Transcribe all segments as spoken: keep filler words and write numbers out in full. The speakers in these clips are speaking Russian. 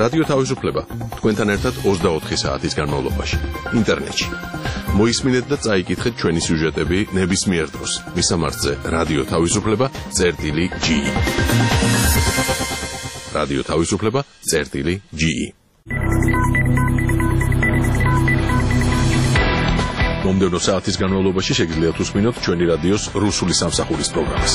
რადიო თავისუფლება თქვენთან ერთად ოცდაოთხი საათის განმავლობაში ინტერნეტში. მოისმინეთ და წაიკითხეთ ჩვენი სიუჟეტები ნებისმიერ დროს. მისამართზე რადიო თავისუფლება წერტილი ჯი ი. რადიო თავისუფლება წერტილი ჯი ი. მომდევნო საათის განმავლობაში შეგიძლიათ უსმინოთ ჩვენი რადიოს რუსული სამსახურის პროგრამას.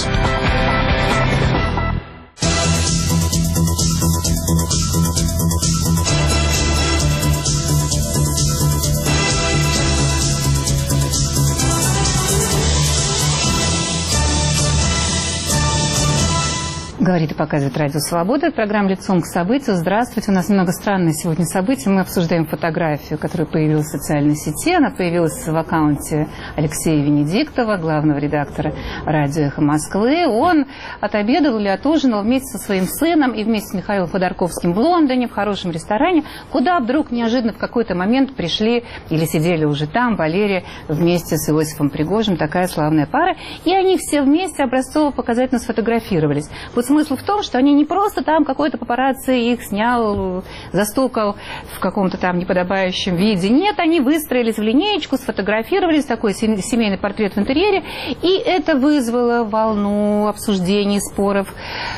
Говорит и показывает Радио Свобода. Программа «Лицом к событию». Здравствуйте. У нас немного странное сегодня событие. Мы обсуждаем фотографию, которая появилась в социальной сети. Она появилась в аккаунте Алексея Венедиктова, главного редактора «Радио Эхо Москвы». Он отобедал или отужинал вместе со своим сыном и вместе с Михаилом Ходорковским в Лондоне, в хорошем ресторане, куда вдруг неожиданно в какой-то момент пришли или сидели уже там Валерия вместе с Иосифом Пригожиным, такая славная пара. И они все вместе образцово-показательно сфотографировались. Вот смысл в том, что они не просто там какой-то папарацци их снял, застукал в каком-то там неподобающем виде. Нет, они выстроились в линеечку, сфотографировались, такой семейный портрет в интерьере. И это вызвало волну обсуждений, споров,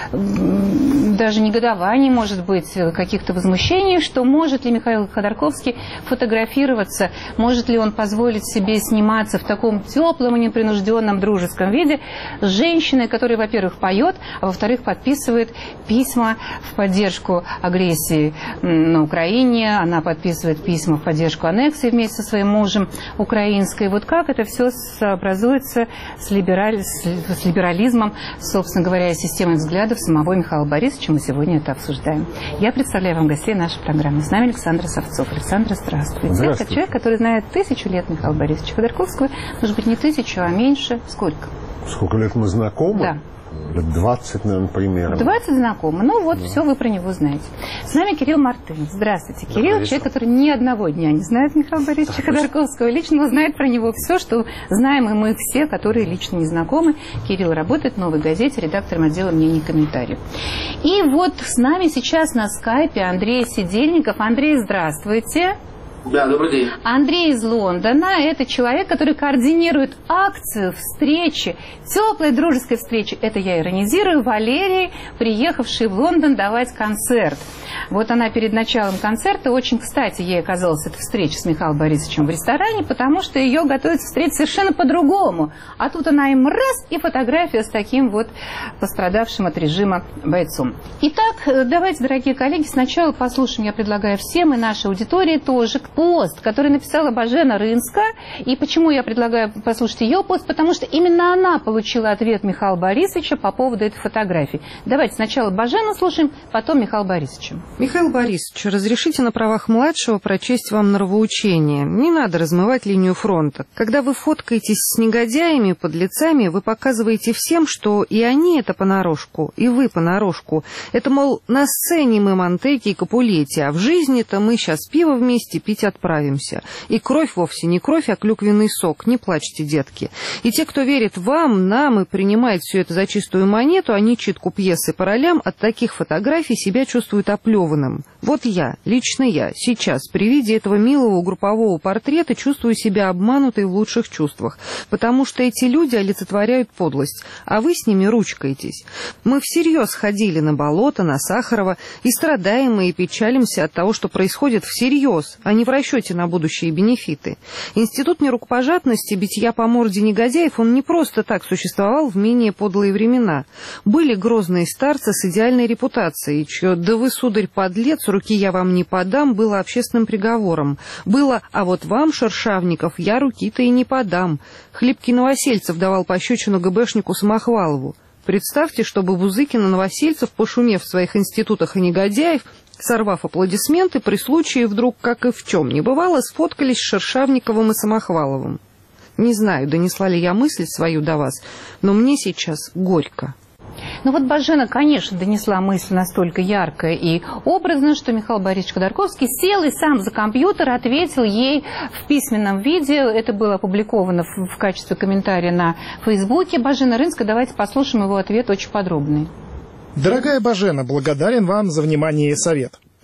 даже негодований, может быть, каких-то возмущений, что может ли Михаил Ходорковский фотографироваться, может ли он позволить себе сниматься в таком теплом и непринужденном дружеском виде с женщиной, которая, во-первых, поет, а во-вторых, подписывает письма в поддержку агрессии на Украине, она подписывает письма в поддержку аннексии вместе со своим мужем украинской. Вот как это все сообразуется с, либераль... с либерализмом, собственно говоря, и системой взглядов самого Михаила Борисовича, мы сегодня это обсуждаем. Я представляю вам гостей нашей программы. С нами Александр Савцов. Александр, здравствуйте. Здравствуйте. Это человек, который знает тысячу лет Михаила Борисовича Ходорковского, может быть, не тысячу, а меньше. Сколько? Сколько лет мы знакомы? Да. двадцать, наверное, примерно. двадцать знакомы. Ну вот, да. Все вы про него знаете. С нами Кирилл Мартынов. Здравствуйте, Кирилл. Человек, который ни одного дня не знает Михаила Борисовича Ходорковского. Лично знает про него все, что знаем и мы все, которые лично не знакомы. Кирилл работает в «Новой газете», редактором отдела мнений и комментариев. И вот с нами сейчас на скайпе Андрей Сидельников. Андрей, здравствуйте. Да, добрый день. Андрей из Лондона. Это человек, который координирует акцию, встречи, теплой дружеской встречи. Это я иронизирую. Валерии, приехавшей в Лондон давать концерт. Вот она перед началом концерта, очень кстати, ей оказалась эта встреча с Михаилом Борисовичем в ресторане, потому что ее готовят встретить совершенно по-другому. А тут она им раз, и фотография с таким вот пострадавшим от режима бойцом. Итак, давайте, дорогие коллеги, сначала послушаем, я предлагаю всем и нашей аудитории тоже, пост, который написала Божена Рынска. И почему я предлагаю послушать ее пост? Потому что именно она получила ответ Михаила Борисовича по поводу этой фотографии. Давайте сначала Божену слушаем, потом Михаила Борисовича. Михаил Борисович, разрешите на правах младшего прочесть вам нравоучение. Не надо размывать линию фронта. Когда вы фоткаетесь с негодяями, подлецами, вы показываете всем, что и они это понарошку, и вы понарошку. Это, мол, на сцене мы Монтеки и Капулетти, а в жизни-то мы сейчас пиво вместе пить отправимся. И кровь вовсе не кровь, а клюквенный сок. Не плачьте, детки. И те, кто верит вам, нам и принимает все это за чистую монету, а не читку пьесы по ролям, от таких фотографий себя чувствуют оплеванным. Вот я, лично я, сейчас при виде этого милого группового портрета чувствую себя обманутой в лучших чувствах, потому что эти люди олицетворяют подлость, а вы с ними ручкаетесь. Мы всерьез ходили на болото, на Сахарова, и страдаем мы и печалимся от того, что происходит всерьез, а не в расчете на будущие бенефиты. Институт нерукопожатности, битья по морде негодяев, он не просто так существовал в менее подлые времена. Были грозные старцы с идеальной репутацией, чье «да вы, сударь, подлец, руки я вам не подам» было общественным приговором. Было «а вот вам, шершавников, я руки-то и не подам». Хлипкий Новосельцев давал пощечину ГБшнику Самохвалову. Представьте, чтобы Бузыкин и Новосельцев, пошумев в своих институтах и негодяев, сорвав аплодисменты, при случае вдруг, как и в чем не бывало, сфоткались с Шершавниковым и Самохваловым. Не знаю, донесла ли я мысль свою до вас, но мне сейчас горько. Ну вот Божена, конечно, донесла мысль настолько ярко и образно, что Михаил Борисович Ходорковский сел и сам за компьютер ответил ей в письменном виде. Это было опубликовано в, в качестве комментария на Фейсбуке. Божена Рынска, давайте послушаем его ответ очень подробный. Дорогая Божена, благодарен вам за внимание и совет.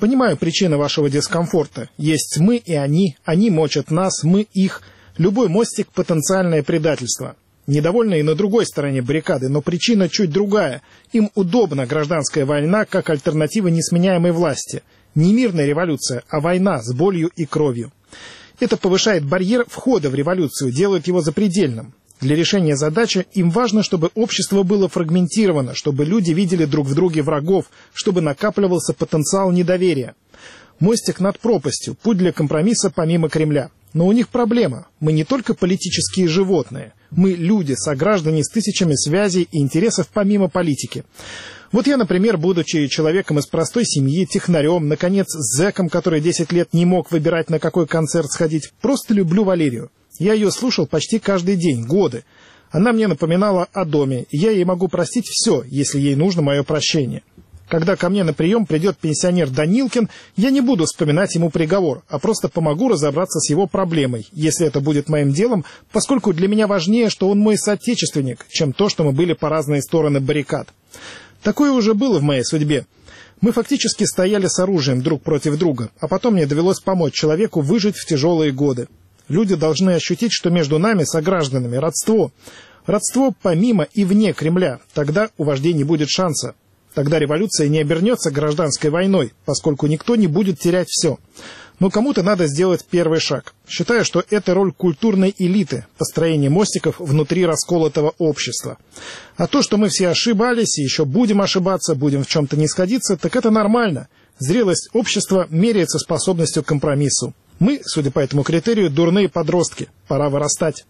Понимаю причины вашего дискомфорта. Есть мы и они, они мочат нас, мы их. Любой мостик – потенциальное предательство. Недовольны и на другой стороне баррикады, но причина чуть другая. Им удобна гражданская война как альтернатива несменяемой власти. Не мирная революция, а война с болью и кровью. Это повышает барьер входа в революцию, делает его запредельным. Для решения задачи им важно, чтобы общество было фрагментировано, чтобы люди видели друг в друге врагов, чтобы накапливался потенциал недоверия. Мостик над пропастью, путь для компромисса помимо Кремля. Но у них проблема. Мы не только политические животные. Мы люди, сограждане с тысячами связей и интересов помимо политики. Вот я, например, будучи человеком из простой семьи, технарем, наконец, зэком, который десять лет не мог выбирать, на какой концерт сходить, просто люблю Валерию. Я ее слушал почти каждый день, годы. Она мне напоминала о доме, и я ей могу простить все, если ей нужно мое прощение. Когда ко мне на прием придет пенсионер Данилкин, я не буду вспоминать ему приговор, а просто помогу разобраться с его проблемой, если это будет моим делом, поскольку для меня важнее, что он мой соотечественник, чем то, что мы были по разные стороны баррикад. Такое уже было в моей судьбе. Мы фактически стояли с оружием друг против друга, а потом мне довелось помочь человеку выжить в тяжелые годы. Люди должны ощутить, что между нами, согражданами, родство. Родство помимо и вне Кремля. Тогда у вождей не будет шанса. Тогда революция не обернется гражданской войной, поскольку никто не будет терять все. Но кому-то надо сделать первый шаг. Считаю, что это роль культурной элиты, построение мостиков внутри расколотого общества. А то, что мы все ошибались и еще будем ошибаться, будем в чем-то не сходиться, так это нормально. Зрелость общества меряется способностью к компромиссу. Мы, судя по этому критерию, дурные подростки. Пора вырастать.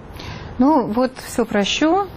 Ну, вот все прощу.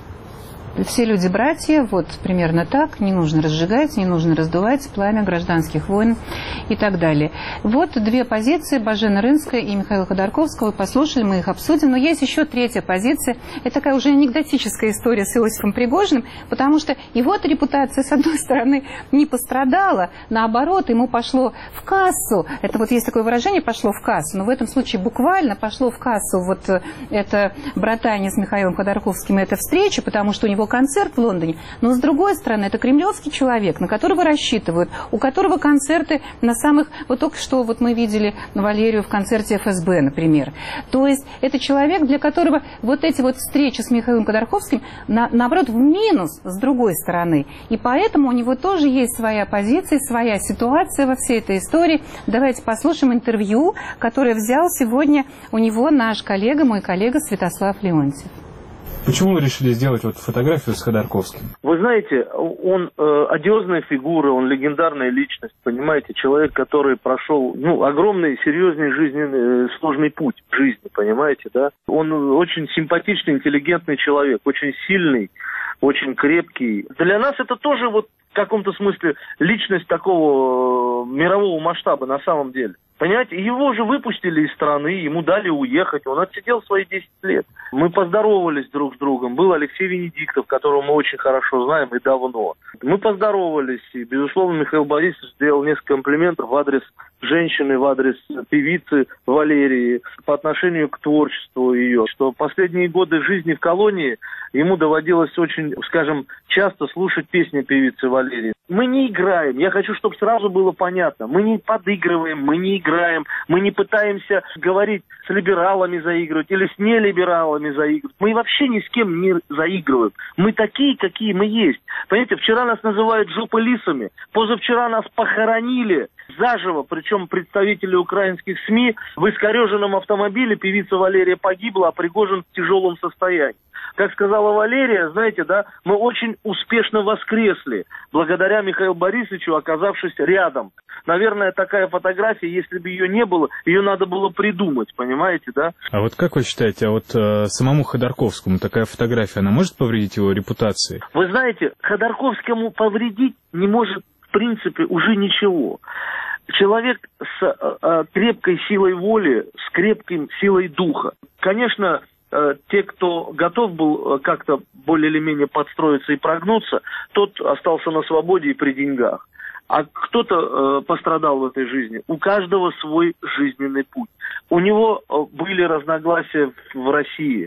Все люди братья, вот примерно так, не нужно разжигать, не нужно раздувать пламя гражданских войн и так далее. Вот две позиции, Божена Рынская и Михаила Ходорковского, послушали, мы их обсудим, но есть еще третья позиция, это такая уже анекдотическая история с Иосифом Пригожиным, потому что его репутация, с одной стороны, не пострадала, наоборот, ему пошло в кассу, это вот есть такое выражение, пошло в кассу, но в этом случае буквально пошло в кассу вот это братание с Михаилом Ходорковским, эта встреча, потому что у него концерт в Лондоне, но с другой стороны, это кремлевский человек, на которого рассчитывают, у которого концерты на самых, вот только что вот мы видели Валерию в концерте эф эс бэ, например. То есть это человек, для которого вот эти вот встречи с Михаилом Ходорковским, на, наоборот, в минус с другой стороны. И поэтому у него тоже есть своя позиция, своя ситуация во всей этой истории. Давайте послушаем интервью, которое взял сегодня у него наш коллега, мой коллега Святослав Леонтьев. Почему вы решили сделать вот фотографию с Ходорковским? Вы знаете, он э, одиозная фигура, он легендарная личность, понимаете, человек, который прошел, ну, огромный, серьезный жизненный, э, сложный путь в жизни, понимаете, да? Он очень симпатичный, интеллигентный человек, очень сильный, очень крепкий. Для нас это тоже вот в каком-то смысле личность такого э, мирового масштаба на самом деле. Понимаете, его же выпустили из страны, ему дали уехать, он отсидел свои десять лет. Мы поздоровались друг с другом. Был Алексей Венедиктов, которого мы очень хорошо знаем и давно. Мы поздоровались, и, безусловно, Михаил Борисович сделал несколько комплиментов в адрес женщины, в адрес певицы Валерии, по отношению к творчеству ее, что последние годы жизни в колонии ему доводилось очень, скажем, часто слушать песни певицы Валерии. Мы не играем, я хочу, чтобы сразу было понятно, мы не подыгрываем, мы не играем, мы не пытаемся говорить с либералами заигрывать или с нелибералами заигрывать. Мы вообще ни с кем не заигрываем. Мы такие, какие мы есть. Понимаете, вчера нас называют жопы-лисами, позавчера нас похоронили заживо, причем представители украинских СМИ, в искореженном автомобиле певица Валерия погибла, а Пригожин в тяжелом состоянии. Как сказала Валерия, знаете, да, мы очень успешно воскресли, благодаря Михаилу Борисовичу, оказавшись рядом. Наверное, такая фотография, если бы ее не было, ее надо было придумать, понимаете, да? А вот как вы считаете, а вот э, самому Ходорковскому такая фотография, она может повредить его репутации? Вы знаете, Ходорковскому повредить не может, в принципе, уже ничего. Человек с э, крепкой силой воли, с крепкой силой духа. Конечно, э, те, кто готов был э, как-то более или менее подстроиться и прогнуться, тот остался на свободе и при деньгах. А кто-то э, пострадал в этой жизни. У каждого свой жизненный путь. У него э, были разногласия в, в России.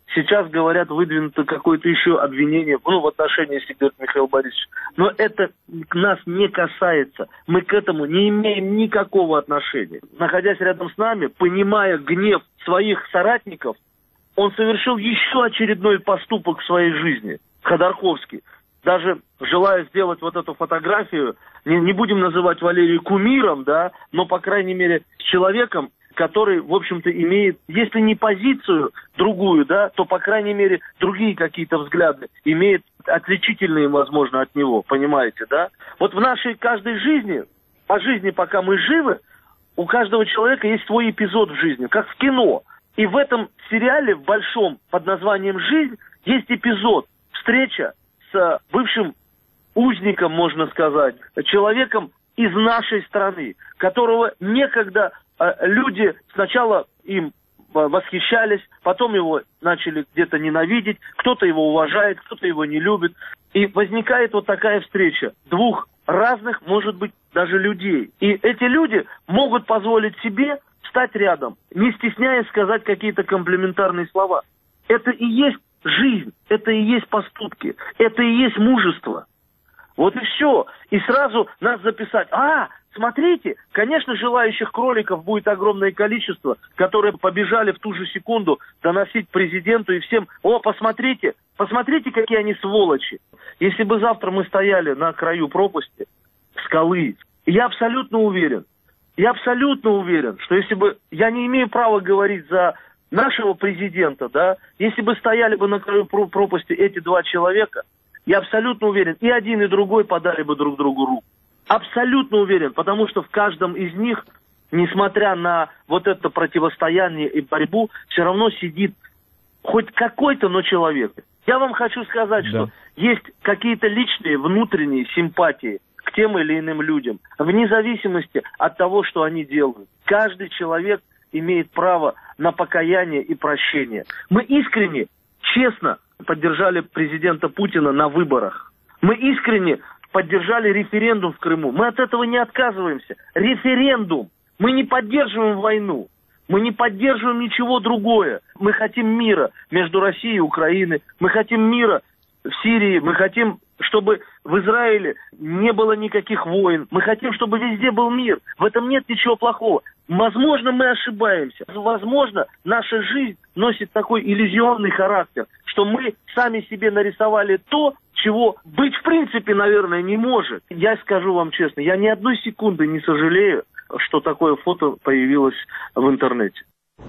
сейчас, говорят, выдвинуто какое-то еще обвинение, ну, в отношении, если говорит Михаил Борисович. Но это нас не касается. Мы к этому не имеем никакого отношения. Находясь рядом с нами, понимая гнев своих соратников, он совершил еще очередной поступок в своей жизни. Ходорковский. Даже желая сделать вот эту фотографию, не, не будем называть Валерию кумиром, да, но, по крайней мере, с человеком, который, в общем-то, имеет, если не позицию другую, да, то, по крайней мере, другие какие-то взгляды, имеет отличительные, возможно, от него, понимаете, да? Вот в нашей каждой жизни, по жизни, пока мы живы, у каждого человека есть свой эпизод в жизни, как в кино. И в этом сериале, в большом, под названием «Жизнь», есть эпизод, встреча с бывшим узником, можно сказать, человеком из нашей страны, которого некогда э, люди сначала им восхищались, потом его начали где-то ненавидеть, кто-то его уважает, кто-то его не любит. И возникает вот такая встреча двух разных, может быть, даже людей. И эти люди могут позволить себе встать рядом, не стесняясь сказать какие-то комплиментарные слова. Это и есть жизнь, это и есть поступки, это и есть мужество. Вот и все. И сразу нас записать. А, смотрите, конечно, желающих кроликов будет огромное количество, которые побежали в ту же секунду доносить президенту и всем. О, посмотрите, посмотрите, какие они сволочи. Если бы завтра мы стояли на краю пропасти, скалы, я абсолютно уверен, я абсолютно уверен, что если бы, я не имею права говорить за нашего президента, да, если бы стояли бы на краю пропасти эти два человека, я абсолютно уверен, и один, и другой подали бы друг другу руку. Абсолютно уверен, потому что в каждом из них, несмотря на вот это противостояние и борьбу, все равно сидит хоть какой-то, но человек. Я вам хочу сказать, да. что есть какие-то личные внутренние симпатии к тем или иным людям, вне зависимости от того, что они делают. Каждый человек имеет право на покаяние и прощение. Мы искренне, честно поддержали президента Путина на выборах. Мы искренне поддержали референдум в Крыму. Мы от этого не отказываемся. Референдум. Мы не поддерживаем войну. Мы не поддерживаем ничего другое. Мы хотим мира между Россией и Украиной. Мы хотим мира в Сирии. Мы хотим, чтобы в Израиле не было никаких войн. Мы хотим, чтобы везде был мир. В этом нет ничего плохого. Возможно, мы ошибаемся. Возможно, наша жизнь носит такой иллюзионный характер, что мы сами себе нарисовали то, чего быть в принципе, наверное, не может. Я скажу вам честно, я ни одной секунды не сожалею, что такое фото появилось в интернете.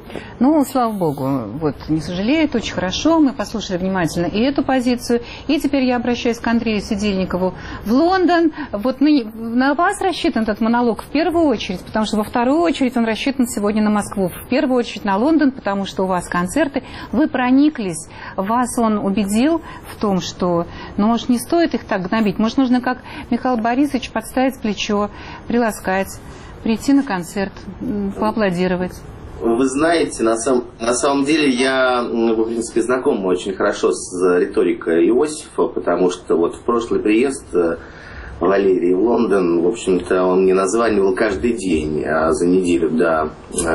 Ну, слава богу, вот, не сожалеет, очень хорошо, мы послушали внимательно и эту позицию, и теперь я обращаюсь к Андрею Сидельникову в Лондон. Вот мы, на вас рассчитан этот монолог в первую очередь, потому что во вторую очередь он рассчитан сегодня на Москву, в первую очередь на Лондон, потому что у вас концерты, вы прониклись, вас он убедил в том, что, ну, может, не стоит их так гнобить, может, нужно, как Михаил Борисович, подставить плечо, приласкать, прийти на концерт, поаплодировать. Вы знаете, на, сам, на самом деле я, в принципе, знаком очень хорошо с риторикой Иосифа, потому что вот в прошлый приезд Валерии в Лондон, в общем-то, он мне названивал каждый день за неделю до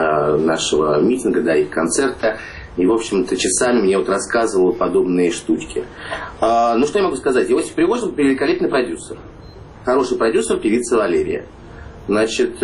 нашего митинга, до их концерта, и, в общем-то, часами мне вот рассказывал подобные штучки. Ну, что я могу сказать? Иосиф Пригожин великолепный продюсер, хороший продюсер, певица Валерия. Значит,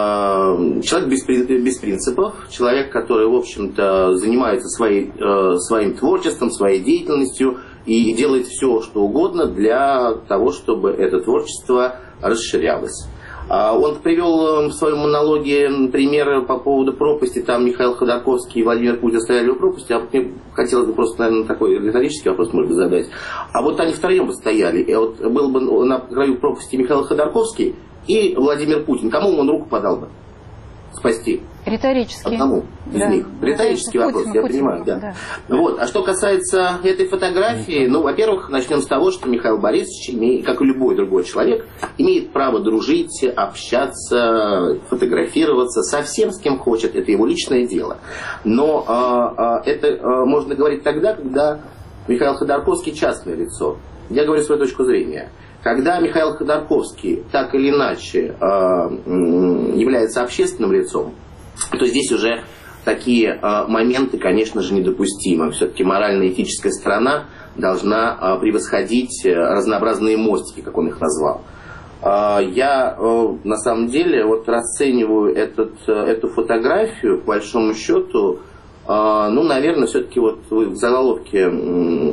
человек без, без принципов, человек, который, в общем-то, занимается своей, своим творчеством, своей деятельностью и делает все, что угодно для того, чтобы это творчество расширялось. Он привел в своем монологе примеры по поводу пропасти, там Михаил Ходорковский и Владимир Путин стояли у пропасти, а мне хотелось бы просто, наверное, такой риторический вопрос, может быть, задать. А вот они втроем бы стояли, и вот был бы на краю пропасти Михаил Ходорковский и Владимир Путин. Кому он руку подал бы спасти? Риторический. Одному из да. них. Риторический Путин, вопрос, Путин, я Путин, понимаю. Да. Да. Вот. А что касается этой фотографии, ну, во-первых, начнем с того, что Михаил Борисович, имеет, как и любой другой человек, имеет право дружить, общаться, фотографироваться со всем, с кем хочет. Это его личное дело. Но а, а, это а, можно говорить тогда, когда Михаил Ходорковский частное лицо. Я говорю свою точку зрения. Когда Михаил Ходорковский так или иначе э, является общественным лицом, то здесь уже такие э, моменты, конечно же, недопустимы. Все-таки морально-этическая сторона должна э, превосходить э, разнообразные мостики, как он их назвал. Э, я э, на самом деле вот расцениваю этот, э, эту фотографию, по большому счету, э, ну, наверное, все-таки вот вы в заголовке э,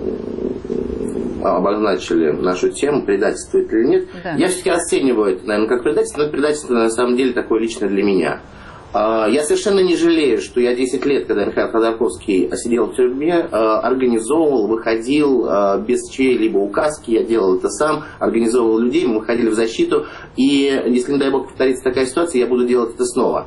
обозначили нашу тему, предательство это или нет. Да. Я все-таки расцениваю это, наверное, как предательство, но это предательство на самом деле такое лично для меня. Я совершенно не жалею, что я десять лет, когда Михаил Ходорковский сидел в тюрьме, организовывал, выходил без чьей-либо указки, я делал это сам, организовывал людей, мы выходили в защиту, и если, не дай бог, повторится такая ситуация, я буду делать это снова.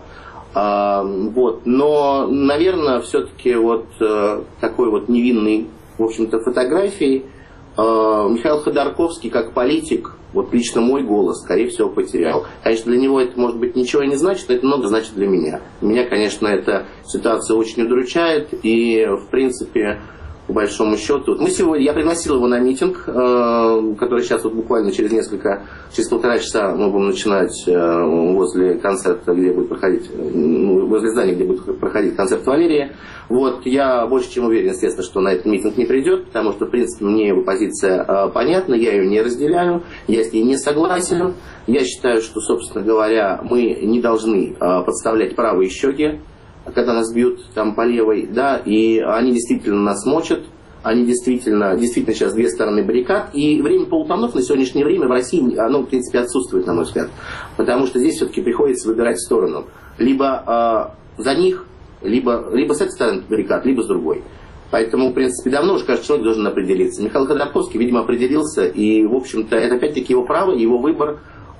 Вот. Но, наверное, все-таки вот такой вот невинной, в общем-то, фотографией Михаил Ходорковский, как политик, вот лично мой голос, скорее всего, потерял. Конечно, для него это, может быть, ничего не значит, но это много значит для меня. Меня, конечно, эта ситуация очень удручает, и, в принципе, по большому счету... Мы сегодня, я пригласил его на митинг, э, который сейчас вот буквально через несколько, через полтора часа мы будем начинать э, возле концерта, где будет проходить, э, возле здания, где будет проходить концерт Валерия. Вот, я больше чем уверен, естественно, что на этот митинг не придет, потому что, в принципе, мне его позиция э, понятна, я ее не разделяю, я с ней не согласен. Я считаю, что, собственно говоря, мы не должны э, подставлять правые щеки, когда нас бьют там по левой, да, и они действительно нас мочат, они действительно, действительно сейчас две стороны баррикад, и время полутонов на сегодняшнее время в России, оно, в принципе, отсутствует, на мой взгляд, потому что здесь все-таки приходится выбирать сторону, либо э, за них, либо, либо с этой стороны баррикад, либо с другой. Поэтому, в принципе, давно уже каждый человек должен определиться. Михаил Ходорковский, видимо, определился, и, в общем-то, это опять-таки его право, его выбор.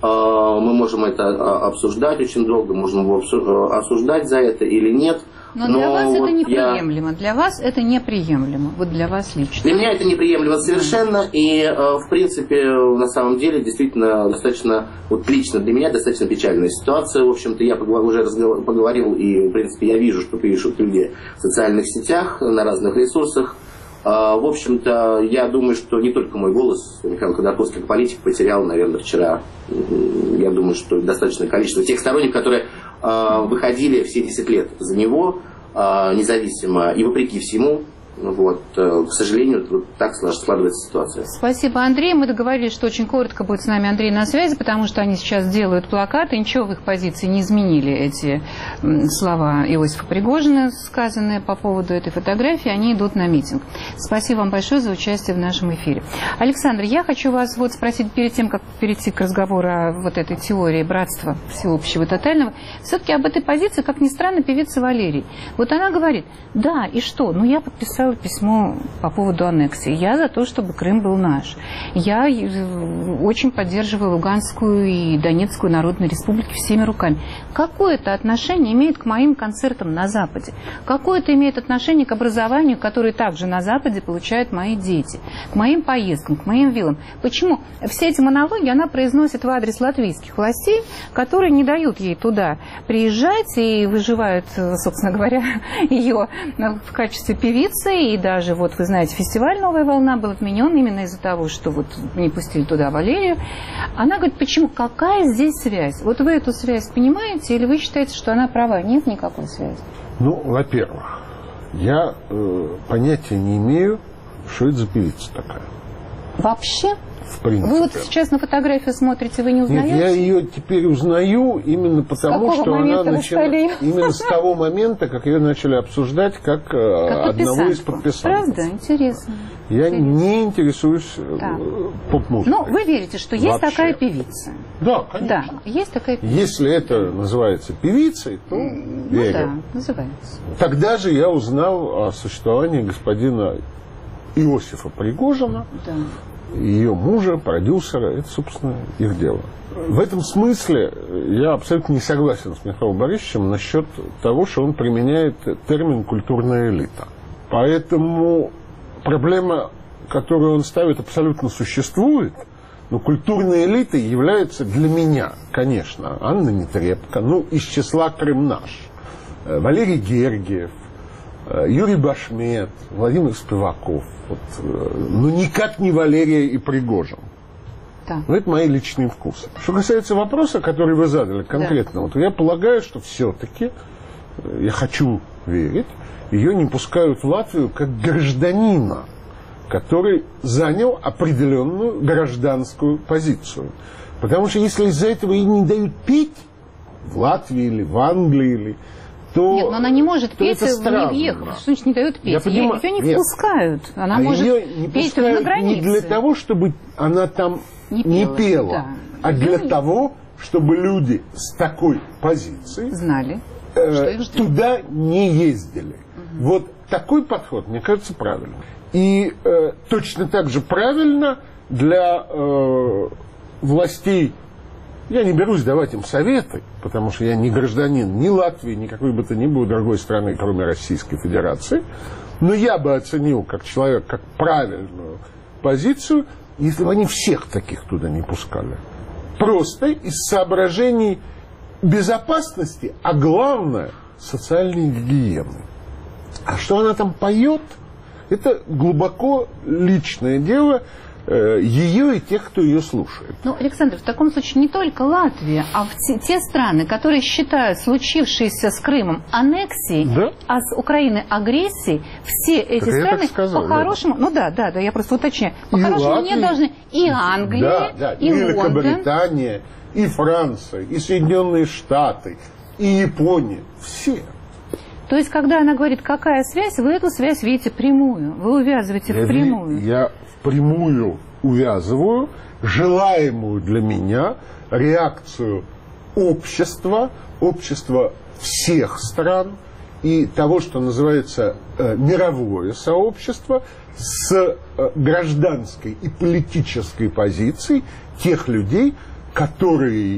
Мы можем это обсуждать очень долго, можем его осуждать за это или нет. Но, но для вас вот это неприемлемо. Я... Для вас это неприемлемо. Вот для вас лично. Для меня это неприемлемо совершенно. И, в принципе, на самом деле, действительно, достаточно, вот лично для меня достаточно печальная ситуация. В общем-то, я уже поговорил, и, в принципе, я вижу, что пишут люди в социальных сетях, на разных ресурсах. В общем-то, я думаю, что не только мой голос, Михаил Ходорковский как политик потерял, наверное, вчера, я думаю, что достаточное количество тех сторонников, которые выходили все десять лет за него, независимо и вопреки всему. Вот, к сожалению, вот так складывается ситуация. Спасибо, Андрей. Мы договорились, что очень коротко будет с нами Андрей на связи, потому что они сейчас делают плакаты. Ничего в их позиции не изменили эти слова Иосифа Пригожина, сказанные по поводу этой фотографии. Они идут на митинг. Спасибо вам большое за участие в нашем эфире. Александр, я хочу вас вот спросить перед тем, как перейти к разговору о вот этой теории братства всеобщего и тотального, все-таки об этой позиции, как ни странно, певица Валерий. Вот она говорит, да, и что? Ну, я подписала письмо по поводу аннексии. Я за то, чтобы Крым был наш. Я очень поддерживаю Луганскую и Донецкую народные республики всеми руками. Какое это отношение имеет к моим концертам на Западе? Какое это имеет отношение к образованию, которое также на Западе получают мои дети? К моим поездкам, к моим виллам? Почему? Все эти монологи она произносит в адрес латвийских властей, которые не дают ей туда приезжать и выживают, собственно говоря, ее в качестве певицы. И даже, вот вы знаете, фестиваль «Новая волна» был отменен именно из-за того, что вот не пустили туда Валерию. Она говорит, почему? Какая здесь связь? Вот вы эту связь понимаете или вы считаете, что она права? Нет никакой связи? Ну, во-первых, я э, понятия не имею, что это за певица такая. Вообще? В принципе. Вы вот сейчас на фотографию смотрите, вы не узнаете? Нет, я ее теперь узнаю именно потому, что она начала... Именно с того момента, как ее начали обсуждать как, как одного из подписантов. Правда? Интересно. Я Интересно. не интересуюсь да. поп-музыкой. Но вы верите, что есть вообще. Такая певица? Да, конечно. Да, есть такая певица. Если это называется певицей, то ну, верю. Да, называется. Тогда же я узнал о существовании господина Иосифа Пригожина, да. Ее мужа, продюсера, это, собственно, их дело. В этом смысле я абсолютно не согласен с Михаилом Борисовичем насчет того, что он применяет термин «культурная элита». Поэтому проблема, которую он ставит, абсолютно существует, но культурной элитой является для меня, конечно, Анна Нетребко, ну, из числа «Крым наш», Валерий Гергиев, Юрий Башмет, Владимир Спиваков. Вот, ну, никак не Валерия и Пригожин. Да. Но это мои личные вкусы. Что касается вопроса, который вы задали конкретно, да. Вот я полагаю, что все-таки я хочу верить, ее не пускают в Латвию как гражданина, который занял определенную гражданскую позицию. Потому что если из-за этого ей не дают петь в Латвии или в Англии, или, то нет, но она не может петь, не въехав. Что значит не дают петь? Я понимаю, ее не нет. впускают. Она а может ее не петь на границе. Не для того, чтобы она там не пела, не пела да. а для ну, того, чтобы люди с такой позицией знали, э, что их ждет. Туда не ездили. Угу. Вот такой подход, мне кажется, правильным. И э, точно так же правильно для э, властей. Я не берусь давать им советы, потому что я не гражданин ни Латвии, ни какой бы то ни было другой страны, кроме Российской Федерации. Но я бы оценил как человек, как правильную позицию, если бы они всех таких туда не пускали. Просто из соображений безопасности, а главное, социальной гигиены. А что она там поет, это глубоко личное дело ее и тех, кто ее слушает. Ну, Александр, в таком случае не только Латвия, а в те, те страны, которые считают случившееся с Крымом аннексией, да? а с Украиной агрессией, все эти так страны по-хорошему, да. ну да, да, да, я просто уточняю, по-хорошему не должны и Англия, да, да, и, и Лондон, Великобритания, и Франция, и Соединенные Штаты, и Япония, все. То есть, когда она говорит, какая связь, вы эту связь видите прямую, вы увязываете я впрямую. Ви, я впрямую увязываю желаемую для меня реакцию общества, общества всех стран и того, что называется э, мировое сообщество, с э, гражданской и политической позицией тех людей, которые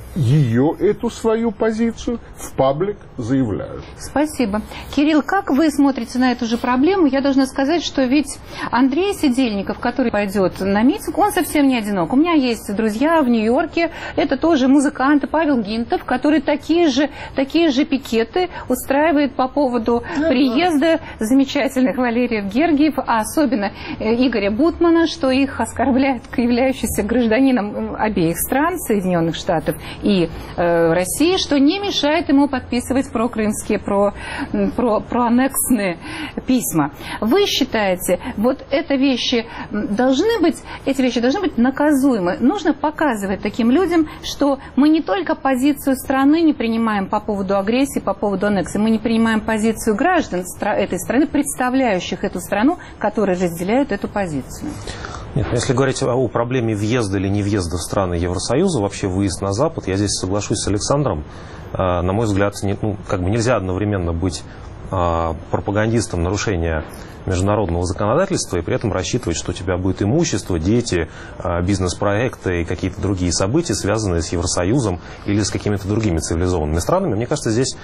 ее, эту свою позицию, в паблик заявляют. Спасибо. Кирилл, как вы смотрите на эту же проблему? Я должна сказать, что ведь Андрей Сидельников, который пойдет на митинг, он совсем не одинок. У меня есть друзья в Нью-Йорке, это тоже музыканты, Павел Гинтов, который такие же, такие же пикеты устраивает по поводу приезда замечательных Валериев Гергиев, а особенно Игоря Бутмана, что их оскорбляет являющийся гражданином обеих стран, Соединенных Штатов и э, России, что не мешает ему подписывать прокрымские, про, про, проаннексные письма. Вы считаете, вот эти вещи должны быть, эти вещи должны быть наказуемы? Нужно показывать таким людям, что мы не только позицию страны не принимаем по поводу агрессии, по поводу аннексии, мы не принимаем позицию граждан этой страны, представляющих эту страну, которые разделяют эту позицию. Нет, если говорить о проблеме въезда или не въезда в страны Евросоюза, вообще выезд на Запад, я здесь соглашусь с Александром. На мой взгляд, не, ну, как бы нельзя одновременно быть пропагандистом нарушения международного законодательства и при этом рассчитывать, что у тебя будет имущество, дети, бизнес-проекты и какие-то другие события, связанные с Евросоюзом или с какими-то другими цивилизованными странами. Мне кажется, здесь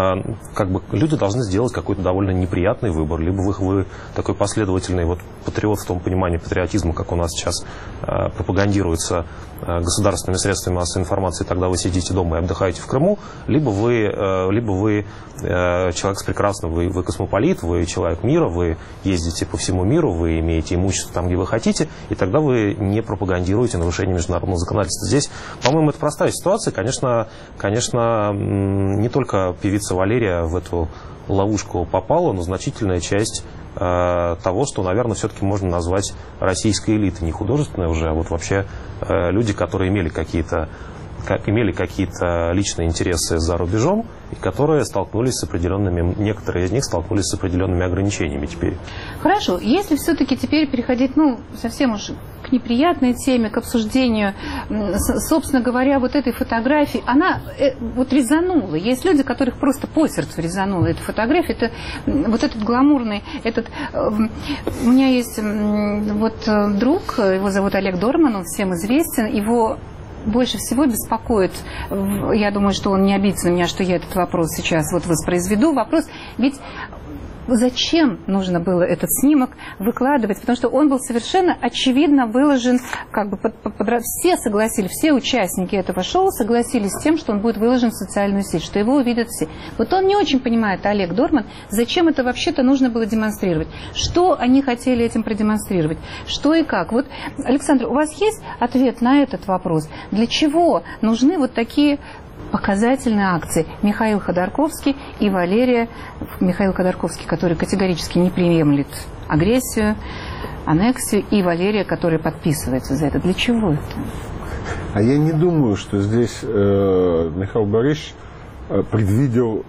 как бы люди должны сделать какой-то довольно неприятный выбор. Либо вы, вы такой последовательный вот патриот в том понимании патриотизма, как у нас сейчас пропагандируется государственными средствами массовой информации, тогда вы сидите дома и отдыхаете в Крыму, либо вы, либо вы человек с прекрасным, вы, вы космополит, вы человек мира, вы ездите по всему миру, вы имеете имущество там, где вы хотите, и тогда вы не пропагандируете нарушение международного законодательства. Здесь, по-моему, это простая ситуация. Конечно, конечно, не только певица Валерия в эту ловушку попала, но значительная часть э, того, что, наверное, все-таки можно назвать российской элитой, не художественной уже, а вот вообще э, люди, которые имели какие-то как, имели какие-то личные интересы за рубежом, и которые столкнулись с определенными, некоторые из них столкнулись с определенными ограничениями теперь. Хорошо, если все-таки теперь переходить, ну, совсем уж к неприятной теме, к обсуждению, собственно говоря, вот этой фотографии, она э, вот резанула. Есть люди, которых просто по сердцу резанула эта фотография. Это вот этот гламурный, этот... Э, у меня есть э, вот э, друг, его зовут Олег Дорман, он всем известен, его... больше всего беспокоит, я думаю, что он не обидится на меня, что я этот вопрос сейчас вот воспроизведу. Вопрос, ведь Зачем нужно было этот снимок выкладывать? Потому что он был совершенно очевидно выложен, как бы под, под, под, все согласились, все участники этого шоу согласились с тем, что он будет выложен в социальную сеть, что его увидят все. Вот он не очень понимает, Олег Дорман, зачем это вообще-то нужно было демонстрировать. Что они хотели этим продемонстрировать? Что и как? Вот, Александр, у вас есть ответ на этот вопрос? Для чего нужны вот такие показательные акции? Михаил Ходорковский и Валерия. Михаил Ходорковский, который категорически не приемлет агрессию, аннексию, и Валерия, которая подписывается за это. Для чего это? А я не думаю, что здесь э, Михаил Борисович э, предвидел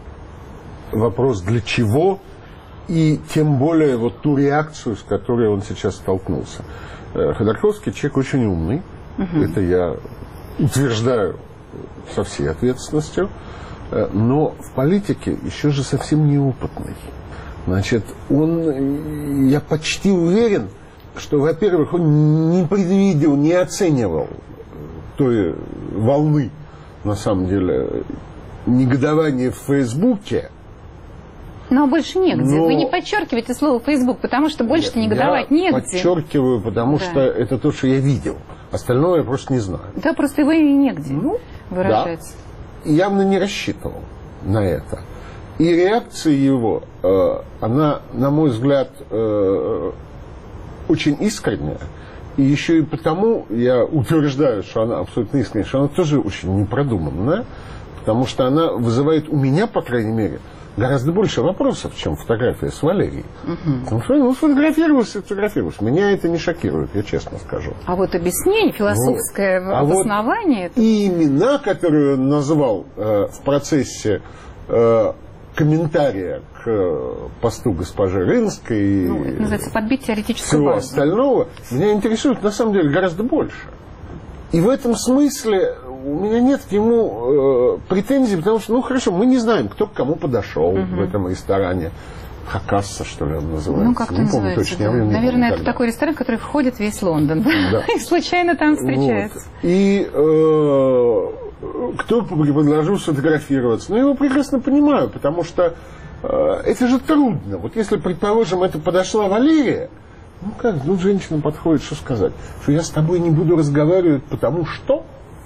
вопрос «для чего?» и тем более вот ту реакцию, с которой он сейчас столкнулся. Э, Ходорковский человек очень умный. Угу. Это я утверждаю со всей ответственностью, но в политике еще же совсем неопытный. Значит, он, я почти уверен, что, во-первых, он не предвидел, не оценивал той волны, на самом деле, негодования в Фейсбуке. Но больше негде. Но... Вы не подчеркиваете слово «Фейсбук», потому что больше-то негодовать я негде. Подчеркиваю, потому да. что это то, что я видел. Остальное я просто не знаю. Да, просто его и негде ну, выражается. Да. Явно не рассчитывал на это. И реакция его, э, она, на мой взгляд, э, очень искренняя. И еще и потому я утверждаю, что она абсолютно искренняя, что она тоже очень непродуманная, потому что она вызывает у меня, по крайней мере, гораздо больше вопросов, чем фотография с Валерией. Угу. Ну, сфотографировался, сфотографировался. Меня это не шокирует, я честно скажу. А вот объяснение, философское вот. обоснование... А вот и имена, которые он назвал э, в процессе э, комментария к э, посту госпожи Рынской... Ну, это называется подбить теоретическую всего базу. Остального, меня интересует, на самом деле, гораздо больше. И в этом смысле... У меня нет к нему э, претензий, потому что, ну, хорошо, мы не знаем, кто к кому подошел угу. в этом ресторане. Хакасса, что ли, он называется? Ну, как-то не называется, помню точно. Да. Я Наверное, это тогда. Такой ресторан, в который входит весь Лондон. Да. И случайно там встречается. Вот. И э, кто предложил сфотографироваться? Ну, я его прекрасно понимаю, потому что э, это же трудно. Вот если, предположим, это подошла Валерия, ну, как, ну, женщина подходит, что сказать? Что я с тобой не буду разговаривать, потому что...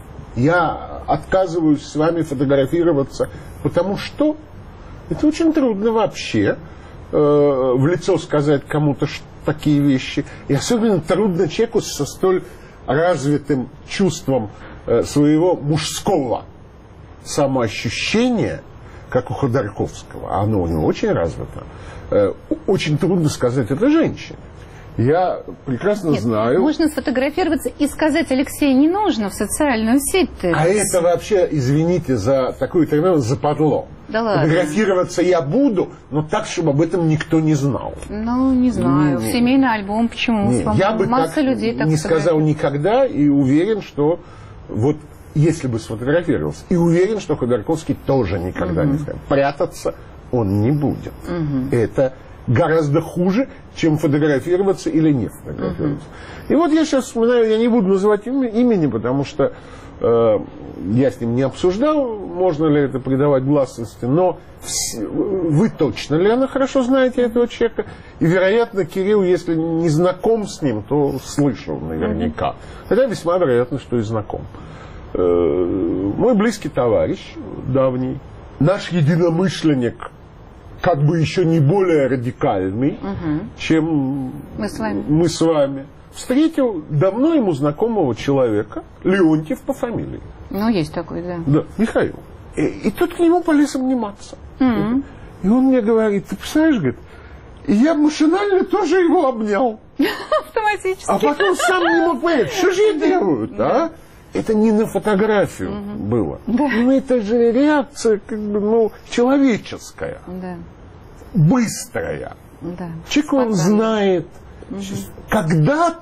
Я отказываюсь с вами фотографироваться, потому что это очень трудно вообще э, в лицо сказать кому-то такие вещи. И особенно трудно человеку со столь развитым чувством э, своего мужского самоощущения, как у Ходорковского, а оно у него очень развито, э, очень трудно сказать это женщине. Я прекрасно Нет, знаю... Можно сфотографироваться и сказать: Алексей, не нужно в социальную сеть. Ты... А это вообще, извините за такую термину, западло. Да ладно. Фотографироваться я буду, но так, чтобы об этом никто не знал. Ну, не знаю. Не, не. Семейный альбом, почему? Не, я бы Масса так людей так не сказал никогда, и уверен, что вот если бы сфотографировался, и уверен, что Ходорковский тоже никогда угу. не скажет. Прятаться он не будет. Угу. Это гораздо хуже, чем фотографироваться или не фотографироваться. Uh-huh. И вот я сейчас вспоминаю, я не буду называть имя, имени, потому что э, я с ним не обсуждал, можно ли это придавать гласности, но вс- вы точно, Лена, хорошо знаете этого человека, и, вероятно, Кирилл, если не знаком с ним, то слышал наверняка. Uh-huh. Хотя весьма вероятно, что и знаком. Э, мой близкий товарищ, давний, наш единомышленник, как бы еще не более радикальный, угу. чем мы с вами. мы с вами, встретил давно ему знакомого человека, Леонтьев по фамилии. Ну, есть такой, да. Да, Михаил. И, и тот к нему полез обниматься. Угу. И он мне говорит: ты представляешь, говорит, и я машинально тоже его обнял. Автоматически. А потом сам не мог понять, что же я делаю, а? Это не на фотографию угу. было. Да. Ну, это же реакция, как бы, ну, человеческая. Да. Быстрая. Да. Человек, он знает. Угу. Когда-то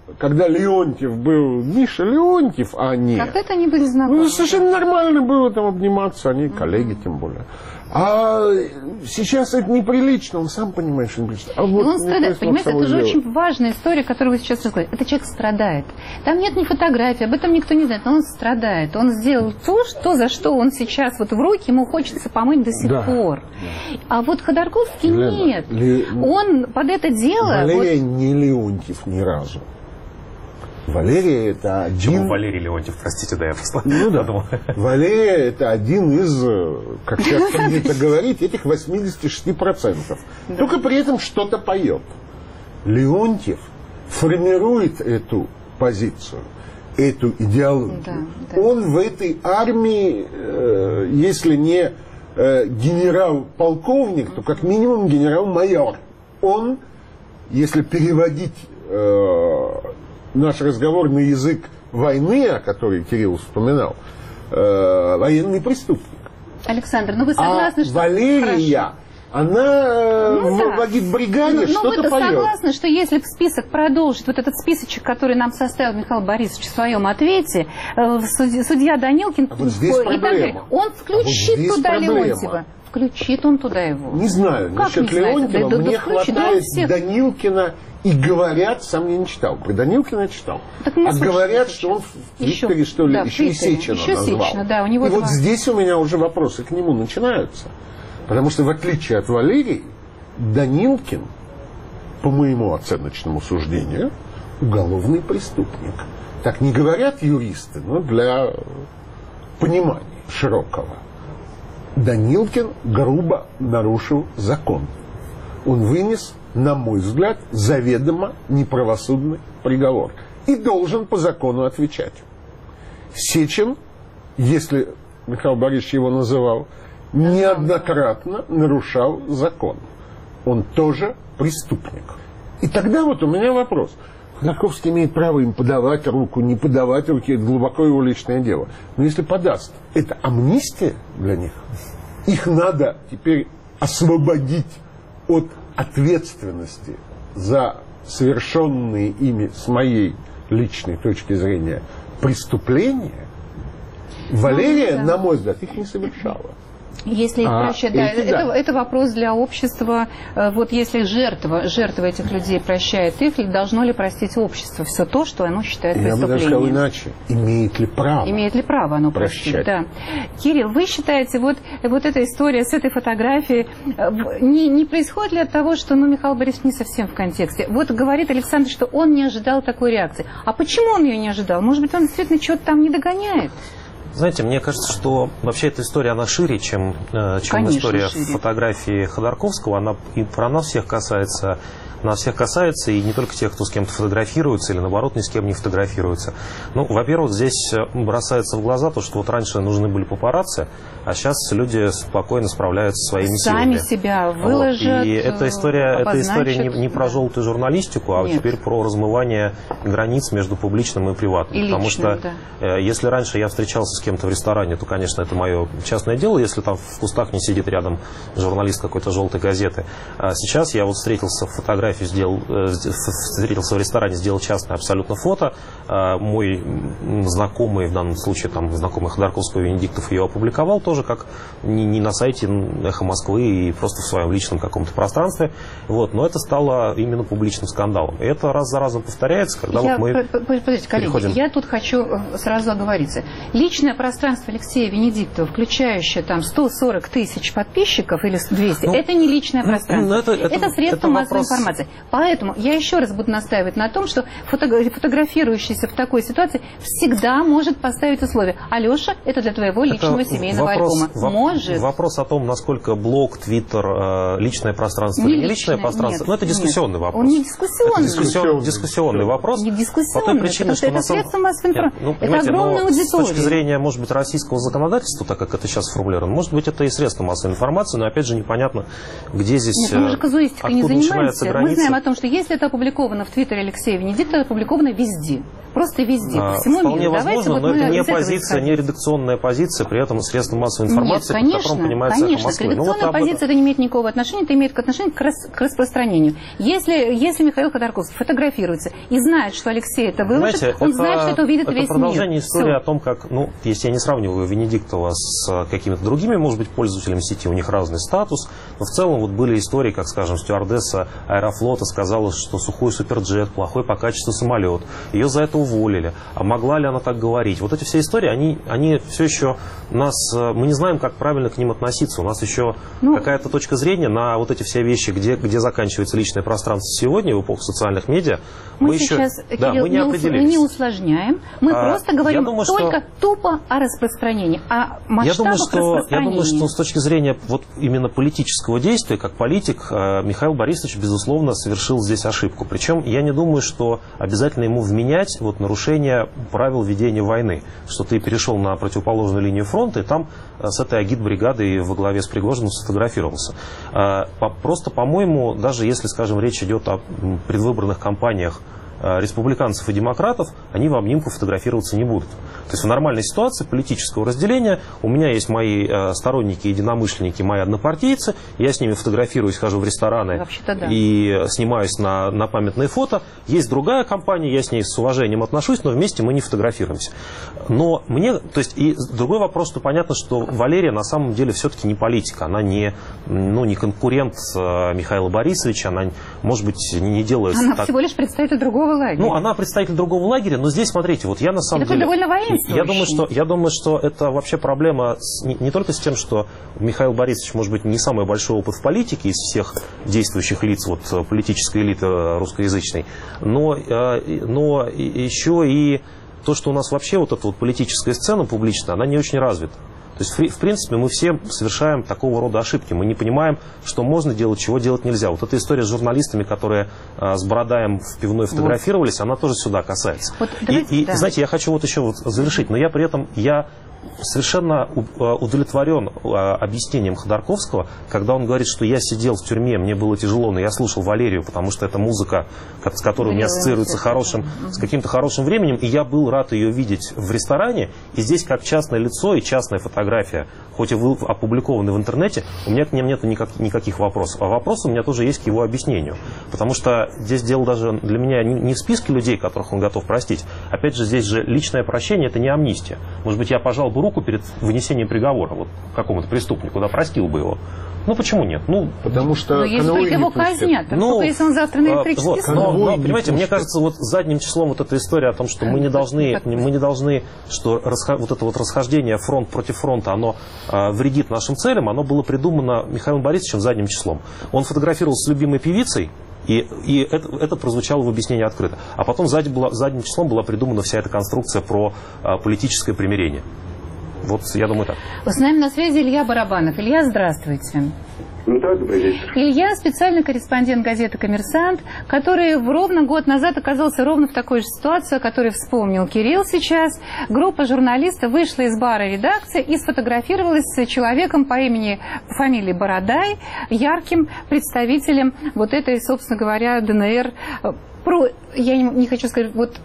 когда Леонтьев был Миша Леонтьев, а не... Когда-то они были знакомы. Ну, совершенно нормально было там обниматься, они коллеги тем более. А сейчас это неприлично, он сам понимает, что неприлично. А вот он страдает, понимаете, это же очень важная история, которую вы сейчас рассказали. Это человек страдает. Там нет ни фотографии, об этом никто не знает, но он страдает. Он сделал то, что, за что он сейчас вот в руки, ему хочется помыть до сих да. пор. А вот Ходорковский Лена, нет. Ле... Он под это дело... Валерий вот... не Леонтьев ни разу. Валерий это один... Почему Валерий Леонтьев, простите, да, я просто ну, да. подумал. Валерий это один из, как сейчас принято говорить, этих восемьдесят шесть процентов. Да. Только при этом что-то поет. Леонтьев формирует эту позицию, эту идеологию. Да, да. Он в этой армии, э, если не э, генерал-полковник, то как минимум генерал-майор. Он, если переводить... Э, наш разговор на язык войны, о которой Кирилл вспоминал, э, военный преступник. Александр, ну вы согласны, а что... Валерия, Хорошо. она ну, в да. бригаде ну, что-то поет. Но вы согласны, что если в список продолжить, вот этот списочек, который нам составил Михаил Борисович в своем ответе, э, судья Данилкин, а вот здесь и так далее, он включит а вот туда проблема. Леонтьева. Включит он туда его. Не знаю, как насчет не Леонтьева да, мне да, хватает да, Данилкина. И говорят, сам я не читал, про Данилкина я читал, а говорят, что он в Твиттере, еще, что ли, да, еще и Сечина еще назвал. Сечина, да, у него и два... вот здесь у меня уже вопросы к нему начинаются. Потому что, в отличие от Валерии, Данилкин, по моему оценочному суждению, уголовный преступник. Так не говорят юристы, но для понимания широкого. Данилкин грубо нарушил закон. Он вынес, на мой взгляд, заведомо неправосудный приговор. И должен по закону отвечать. Сечин, если Михаил Борисович его называл, неоднократно нарушал закон. Он тоже преступник. И тогда вот у меня вопрос. Ходорковский имеет право им подавать руку, не подавать руки, это глубоко его личное дело. Но если подаст, это амнистия для них? Их надо теперь освободить от ответственности за совершенные ими, с моей личной точки зрения, преступления. Валерия, ну, да. на мой взгляд, их не совершала. Если их а, прощать, да, эти, это, да. это вопрос для общества. Вот если жертва, жертва этих людей прощает их, должно ли простить общество все то, что оно считает преступлением? Я бы даже сказал иначе. Имеет ли право? Имеет ли право оно простить? Да. Кирилл, вы считаете, вот, вот эта история с этой фотографией не, не происходит ли от того, что ну, Михаил Борисович не совсем в контексте? Вот говорит Александр, что он не ожидал такой реакции. А почему он ее не ожидал? Может быть, он действительно что-то там не догоняет? Знаете, мне кажется, что вообще эта история, она шире, чем, чем Конечно, история шире. фотографии Ходорковского. Она и про нас всех касается, нас всех касается, и не только тех, кто с кем-то фотографируется, или наоборот, ни с кем не фотографируется. Ну, во-первых, здесь бросается в глаза то, что вот раньше нужны были папарацци, а сейчас люди спокойно справляются со своими сами силами. Сами себя выложат, вот. И эта история, эта история не, не про желтую журналистику, а Нет. теперь про размывание границ между публичным и приватным. И Потому личным, что да. э, если раньше я встречался с кем-то в ресторане, то, конечно, это мое частное дело, если там в кустах не сидит рядом журналист какой-то желтой газеты. А сейчас я вот встретился в фотографии, сделал, э, встретился в ресторане, сделал частное абсолютно фото. А мой знакомый, в данном случае там знакомый Ходорковского, Венедиктов, ее опубликовал тоже как не, не на сайте «Эхо Москвы» и просто в своем личном каком-то пространстве. Вот. Но это стало именно публичным скандалом. И это раз за разом повторяется, когда я, вот мы Подождите, коллеги, переходим... я тут хочу сразу оговориться. Личное пространство Алексея Венедиктова, включающее там сто сорок тысяч подписчиков или двести, ну, это не личное пространство. Ну, это, это, это средство это массовой вопрос... информации. Поэтому я еще раз буду настаивать на том, что фотографирующийся в такой ситуации всегда может поставить условия. Алеша, это для твоего личного это семейного вопрос, альбома. Может. Вопрос о том, насколько блог, твиттер, личное пространство не или не личное пространство, нет, ну это дискуссионный нет. вопрос. Он не дискуссионный. Это дискуссион, дискуссионный вопрос. Не дискуссионный, причине, потому что это самом... средство массовой информации. Ну, это огромная аудитория. С точки зрения, может быть, российского законодательства, так как это сейчас сформулировано, может быть, это и средство массовой информации, но опять же непонятно, где здесь, нет, мы же казуистикой не занимаемся. Мы знаем о том, что если это опубликовано в твиттере Алексея Венедиктова, это опубликовано везде. просто везде, по всему Вполне миру. возможно, вот но это не позиция, позиция, не редакционная позиция, при этом средства массовой информации, Нет, конечно, под которым понимается конечно, Москвы. редакционная ну, вот позиция это не имеет никакого отношения, это имеет отношение к, рас, к распространению. Если, если Михаил Ходорковский фотографируется и знает, что Алексей это выложит, знаете, он это, знает, что это увидит это весь мир. Это продолжение истории Все. о том, как, ну, если я не сравниваю Венедиктова с какими-то другими, может быть, пользователями сети, у них разный статус, но в целом вот были истории, как, скажем, стюардесса Аэрофлота сказала, что сухой суперджет, плохой по качеству самолет, ее за это уволили. А могла ли она так говорить? Вот эти все истории, они, они все еще нас, мы не знаем, как правильно к ним относиться. У нас еще ну, какая-то точка зрения на вот эти все вещи, где, где заканчивается личное пространство сегодня в эпоху социальных медиа. Мы, мы сейчас, еще, Кирилл, да, мы не, не, определились. не усложняем, мы а, просто говорим думаю, только что... тупо о распространении, о масштабах я думаю, что, распространения. Я думаю, что с точки зрения вот именно политического действия, как политик, Михаил Борисович, безусловно, совершил здесь ошибку. Причем я не думаю, что обязательно ему вменять вот, нарушение правил ведения войны, что ты перешел на противоположную линию фронта и там с этой агитбригадой во главе с Пригожиным сфотографировался. Просто, по-моему, даже если, скажем, речь идет о предвыборных кампаниях республиканцев и демократов, они в обнимку фотографироваться не будут. То есть в нормальной ситуации политического разделения у меня есть мои э, сторонники, единомышленники, мои однопартийцы, я с ними фотографируюсь, хожу в рестораны да. и снимаюсь на, на памятные фото. Есть другая компания, я с ней с уважением отношусь, но вместе мы не фотографируемся. Но мне, то есть, и другой вопрос, что понятно, что Валерия на самом деле все-таки не политика, она не, ну, не конкурент э, Михаила Борисовича, она, может быть, не, не делает... Она так... всего лишь представитель другого лагеря. Ну, она представитель другого лагеря, но здесь, смотрите, вот я на самом это деле... довольно воинствующий. Я думаю, что, я думаю, что это вообще проблема с, не, не только с тем, что Михаил Борисович, может быть, не самый большой опыт в политике из всех действующих лиц вот, политической элиты русскоязычной, но, но еще и то, что у нас вообще вот эта вот политическая сцена публичная, она не очень развита. То есть, в принципе, мы все совершаем такого рода ошибки. Мы не понимаем, что можно делать, чего делать нельзя. Вот эта история с журналистами, которые а, с Бородаем в пивной фотографировались, вот. Она тоже сюда касается. Вот, давайте, и, и да. знаете, я хочу вот еще вот завершить, но я при этом, я совершенно удовлетворен объяснением Ходорковского, когда он говорит, что я сидел в тюрьме, мне было тяжело, но я слушал Валерию, потому что это музыка, с которой у меня ассоциируется хорошим, с каким-то хорошим временем, и я был рад ее видеть в ресторане, и здесь как частное лицо и частная фотография, хоть и опубликованы в интернете, у меня к ним нет никак, никаких вопросов. А вопросы у меня тоже есть к его объяснению, потому что здесь дело даже для меня не в списке людей, которых он готов простить. Опять же, здесь же личное прощение – это не амнистия. Может быть, я пожал бы руку перед вынесением приговора вот, какому-то преступнику, да, простил бы его. Ну, почему нет? Ну, потому что... Но если только его казнят, ну, только если он завтра на электрический вот, но, но, понимаете, мне кажется, вот задним числом вот эта история о том, что мы не должны, мы не должны, что расход, вот это вот расхождение фронт против фронта, оно а, вредит нашим целям, оно было придумано Михаилом Борисовичем задним числом. Он фотографировался с любимой певицей, и, и это, это прозвучало в объяснении открыто. А потом сзади была, задним числом была придумана вся эта конструкция про а, политическое примирение. Вот, я думаю, так. С нами на связи Илья Барабанов. Илья, здравствуйте. Да, добрый вечер. Илья, специальный корреспондент газеты «Коммерсант», который ровно год назад оказался ровно в такой же ситуации, о которой вспомнил Кирилл сейчас. Группа журналистов вышла из бара редакции и сфотографировалась с человеком по имени, по фамилии Бородай, ярким представителем вот этой, собственно говоря, ДНР. Про, я не, не хочу сказать, вот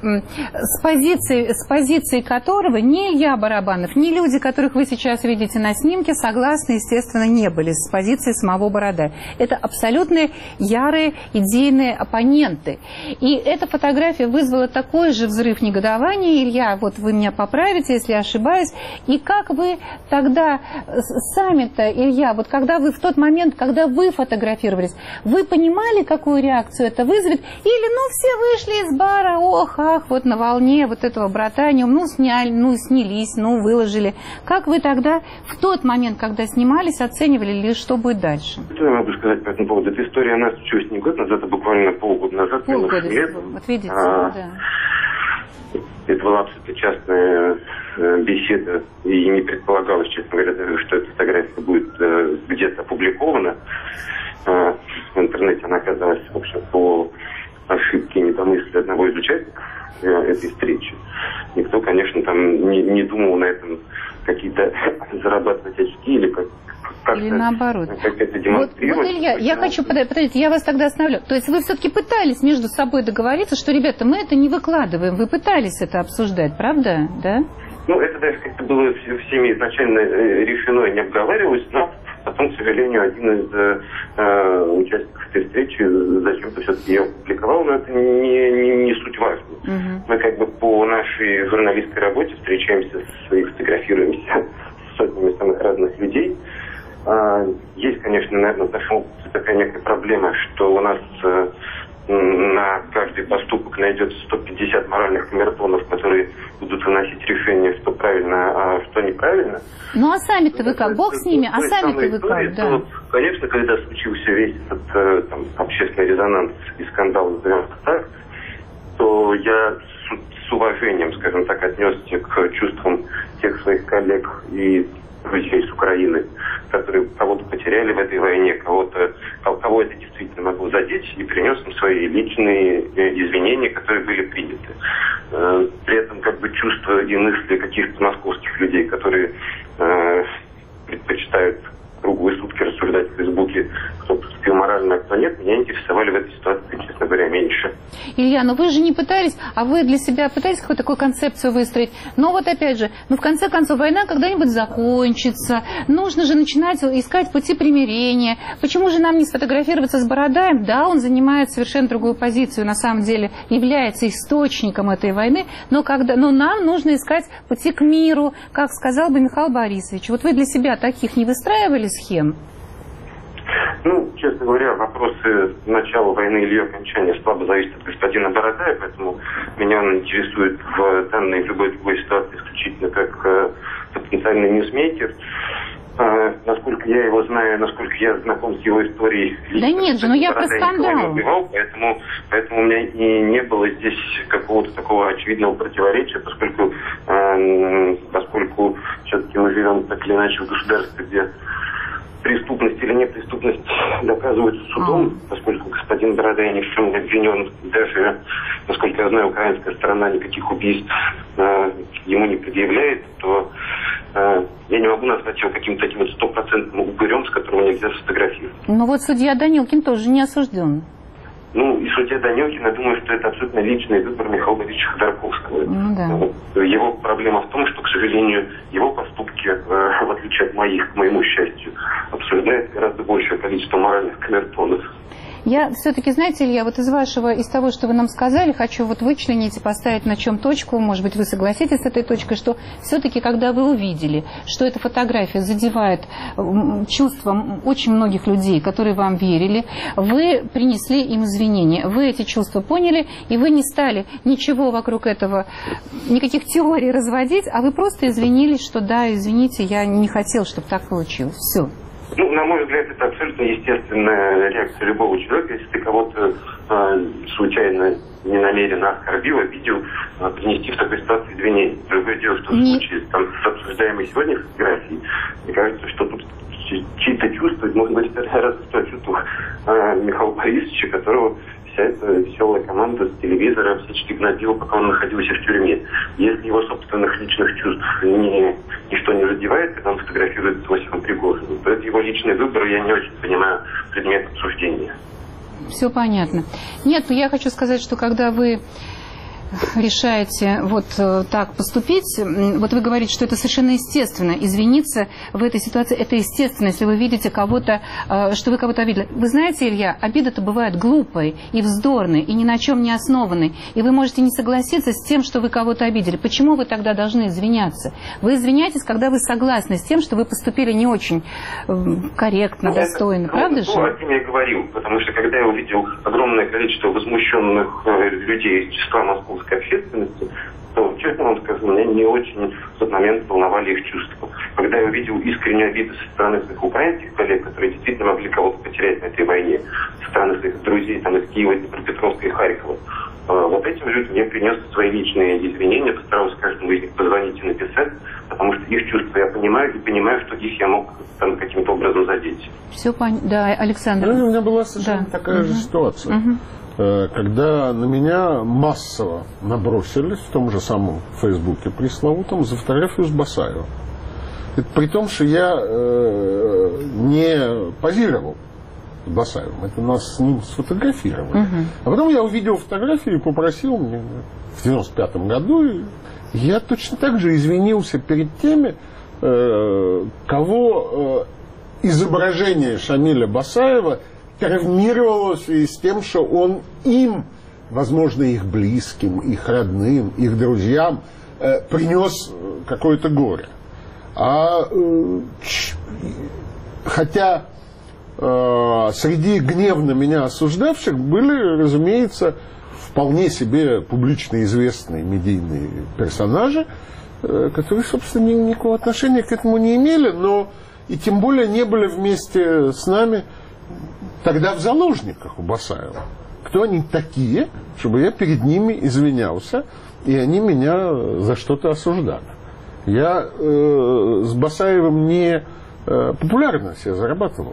с позиции, с позиции которого ни Илья Барабанов, ни люди, которых вы сейчас видите на снимке, согласны, естественно, не были с позиции самого Бородая. Это абсолютно ярые идейные оппоненты. И эта фотография вызвала такой же взрыв негодования. Илья, вот вы меня поправите, если я ошибаюсь. И как вы тогда сами-то, Илья, вот когда вы в тот момент, когда вы фотографировались, вы понимали, какую реакцию это вызовет? Или, ну, все вышли из бара, ох, ах, вот на волне вот этого братания, ну, сняли, ну, снялись, ну, выложили. Как вы тогда в тот момент, когда снимались, оценивали, или что будет дальше? Что я могу сказать по этому поводу? Эта история, она случилась не год назад, а буквально полгода назад. Полгода, лет. Вот видите, а, да. Это была абсолютно частная э, беседа, и не предполагалось, честно говоря, что эта фотография будет э, где-то опубликована. Э, в интернете она оказалась, в общем, по ошибки и недомыслия одного из участников э, этой встречи. Никто, конечно, там не, не думал на этом какие-то зарабатывать очки или как, Или наоборот? Как-то вот, вот, Илья, я хочу, подождите, я вас тогда остановлю. То есть вы все-таки пытались между собой договориться, что, ребята, мы это не выкладываем. Вы пытались это обсуждать, правда? Да? Ну, это даже как-то было всеми изначально решено и не обговаривалось, но потом, к сожалению, один из э, участников этой встречи зачем-то все-таки ее опубликовал, но это не, не, не суть важно. Uh-huh. Мы как бы по нашей журналистской работе встречаемся и фотографируемся с сотнями самых разных людей. А, есть, конечно, наверное, в нашем опыте такая некая проблема, что у нас э, на каждый поступок найдется сто пятьдесят моральных камертонов, которые будут выносить решение, что правильно, а что неправильно. Ну а сами-то вы как? Бог с ними, а сами-то вы как? Да. То, конечно, когда случился весь этот там, общественный резонанс и скандал, назовем так, то я с, с уважением, скажем так, отнесся к чувствам тех своих коллег и друзей с Украины, которые кого-то потеряли в этой войне, кого-то, кого это действительно могло задеть, и принес им свои личные извинения, которые были приняты. При этом как бы чувства и мысли каких-то московских людей, которые э, предпочитают круглые сутки рассуждать в Фейсбуке, кто поступил морально, а кто нет, меня интересовали в этой ситуации, честно говоря, меньше. Илья, но вы же не пытались, а вы для себя пытались какую-то такую концепцию выстроить? Но вот опять же, ну в конце концов война когда-нибудь закончится, нужно же начинать искать пути примирения. Почему же нам не сфотографироваться с Бородаем? Да, он занимает совершенно другую позицию, на самом деле является источником этой войны, но, когда, но нам нужно искать пути к миру, как сказал бы Михаил Борисович. Вот вы для себя таких не выстраивали схем? Ну, честно говоря, вопросы начала войны или ее окончания слабо зависят от господина Бородая, поэтому меня он интересует в данной в любой другой ситуации исключительно как э, потенциальный ньюсмейкер. Э, насколько я его знаю, насколько я знаком с его историей. Да нет же, ну я про скандал. Убивал, поэтому, поэтому у меня и не было здесь какого-то такого очевидного противоречия, поскольку, э, поскольку все-таки мы живем так или иначе в государстве, где преступность или непреступность доказывается судом, а. поскольку господин Бородай ни в чем не обвинен. Даже, насколько я знаю, украинская сторона никаких убийств э, ему не предъявляет, то э, я не могу назвать его каким-то таким вот стопроцентным упырем, с которым нельзя сфотографировать. Ну вот судья Данилкин тоже не осужден. Ну, и судья Данилкин, я думаю, что это абсолютно личный выбор Михаила Борисовича Ходорковского. Ну, да. Его проблема в том, что, к сожалению, его поступки, э, в отличие от моих, к моему счастью, обсуждает гораздо большее количество моральных камертонов. Я все-таки, знаете, Илья, вот из вашего, из того, что вы нам сказали, хочу вот вычленить и поставить на чем точку, может быть, вы согласитесь с этой точкой, что все-таки, когда вы увидели, что эта фотография задевает чувства очень многих людей, которые вам верили, вы принесли им извинения, вы эти чувства поняли, и вы не стали ничего вокруг этого, никаких теорий разводить, а вы просто извинились, что да, извините, я не хотел, чтобы так получилось. Все. Ну, на мой взгляд, это абсолютно естественная реакция любого человека. Если ты кого-то э, случайно, ненамеренно оскорбил, обидел, э, принести в такой ситуации извинения. Другое дело, что в случае там, с обсуждаемой сегодня фотографией, мне кажется, что тут чьи-то чувства, может быть, это гораздо в чувствах э, Михаила Борисовича, которого вся эта веселая команда с телевизора всячески гнобила, пока он находился в тюрьме. Если его собственных личных чувств не, ничто не задевает, когда он фотографирует с Иосифом Пригожиным, то это его личный выбор, и я не очень понимаю предмет обсуждения. Все понятно. Нет, ну я хочу сказать, что когда вы решаете вот так поступить, вот вы говорите, что это совершенно естественно. Извиниться в этой ситуации, это естественно, если вы видите кого-то, что вы кого-то обидели. Вы знаете, Илья, обида-то бывает глупой и вздорной, и ни на чем не основанной. И вы можете не согласиться с тем, что вы кого-то обидели. Почему вы тогда должны извиняться? Вы извиняетесь, когда вы согласны с тем, что вы поступили не очень корректно, ну, достойно. Это, правда ну, же? Ну, о чем я говорил. Потому что когда я увидел огромное количество возмущенных людей из числа московских общественности, то, честно вам скажу, меня не очень в тот момент волновали их чувства. Когда я увидел искреннюю обиду со стороны своих украинских коллег, которые действительно могли кого-то потерять на этой войне, со стороны своих друзей там, из Киева, Днепропетровска и Харькова, вот этим людям я принес свои личные извинения, постарался каждому из них позвонить и написать, потому что их чувства я понимаю, и понимаю, что их я мог там каким-то образом задеть. Все понятно. Да, Александр. Ну, у меня была совершенно да. такая угу. же ситуация. Угу. Когда на меня массово набросились в том же самом Фейсбуке пресловутом за фотографию с Басаевым. Это при том, что я э, не позировал с Басаевым. Это нас с ним сфотографировали. Uh-huh. А потом я увидел фотографию и попросил мне в девяносто пятом году. И я точно так же извинился перед теми, э, кого э, изображение Шамиля Басаева травмировалось и с тем, что он им, возможно, их близким, их родным, их друзьям э, принес какое-то горе. А э, ч, хотя э, среди гневно меня осуждавших были, разумеется, вполне себе публично известные медийные персонажи, э, которые, собственно, ни, никакого отношения к этому не имели, но и тем более не были вместе с нами тогда в заложниках у Басаева. Кто они такие, чтобы я перед ними извинялся, и они меня за что-то осуждали. Я э, с Басаевым не э, популярно себя зарабатывал.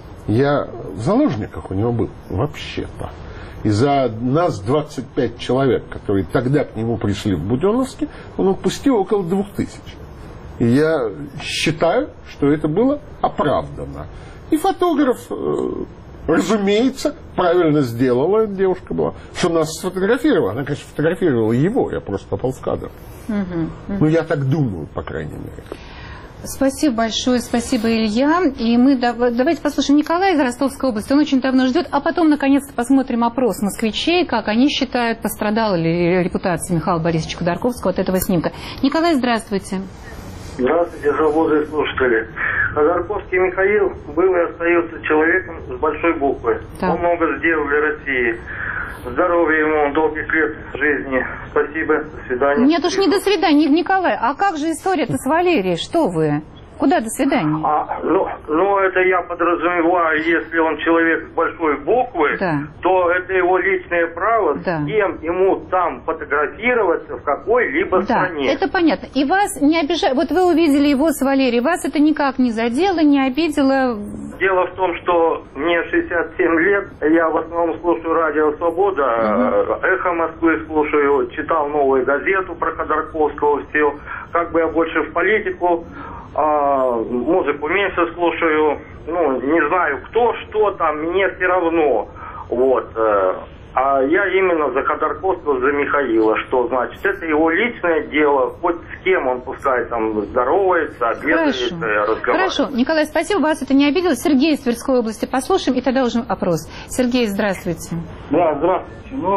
Я в заложниках у него был вообще-то. И за нас двадцать пять человек, которые тогда к нему пришли в Буденновске, он отпустил около двух тысяч. И я считаю, что это было оправдано. И фотограф, э, разумеется, правильно сделала, девушка была, что нас сфотографировала. Она, конечно, фотографировала его, я просто попал в кадр. Угу, угу. Ну, я так думаю, по крайней мере. Спасибо большое, спасибо, Илья. И мы давайте послушаем Николая из Ростовской области. Он очень давно ждет, а потом, наконец-то, посмотрим опрос москвичей, как они считают, пострадала ли репутация Михаила Борисовича Ходорковского от этого снимка. Николай, здравствуйте. Здравствуйте, свободные слушатели. Ходорковский Михаил был и остается человеком с большой буквы. Да. Он много сделал для России. Здоровья ему, долгих лет жизни. Спасибо, до свидания. Нет уж, не до свидания, Николай. А как же история-то с Валерией? Что вы? Куда до свидания? А, ну, ну, это я подразумеваю, если он человек с большой буквы, да. то это его личное право, да. с кем ему там фотографироваться в какой-либо да, стране. Это понятно. И вас не обижает. Вот вы увидели его с Валерией, вас это никак не задело, не обидело? Дело в том, что мне шестьдесят семь лет, я в основном слушаю радио «Свобода», угу. «Эхо Москвы» слушаю, читал новую газету про Ходорковского, все. Как бы я больше в политику. А, музыку меньше слушаю, ну, не знаю кто, что там, мне все равно, вот, а я именно за Ходорковского, за Михаила, что значит, это его личное дело, хоть с кем он пускай там здоровается, обедается, разговаривает. Хорошо, Николай, спасибо, вас это не обидело. Сергей из Тверской области послушаем, и тогда уже опрос. Сергей, здравствуйте. Да, здравствуйте. Ну,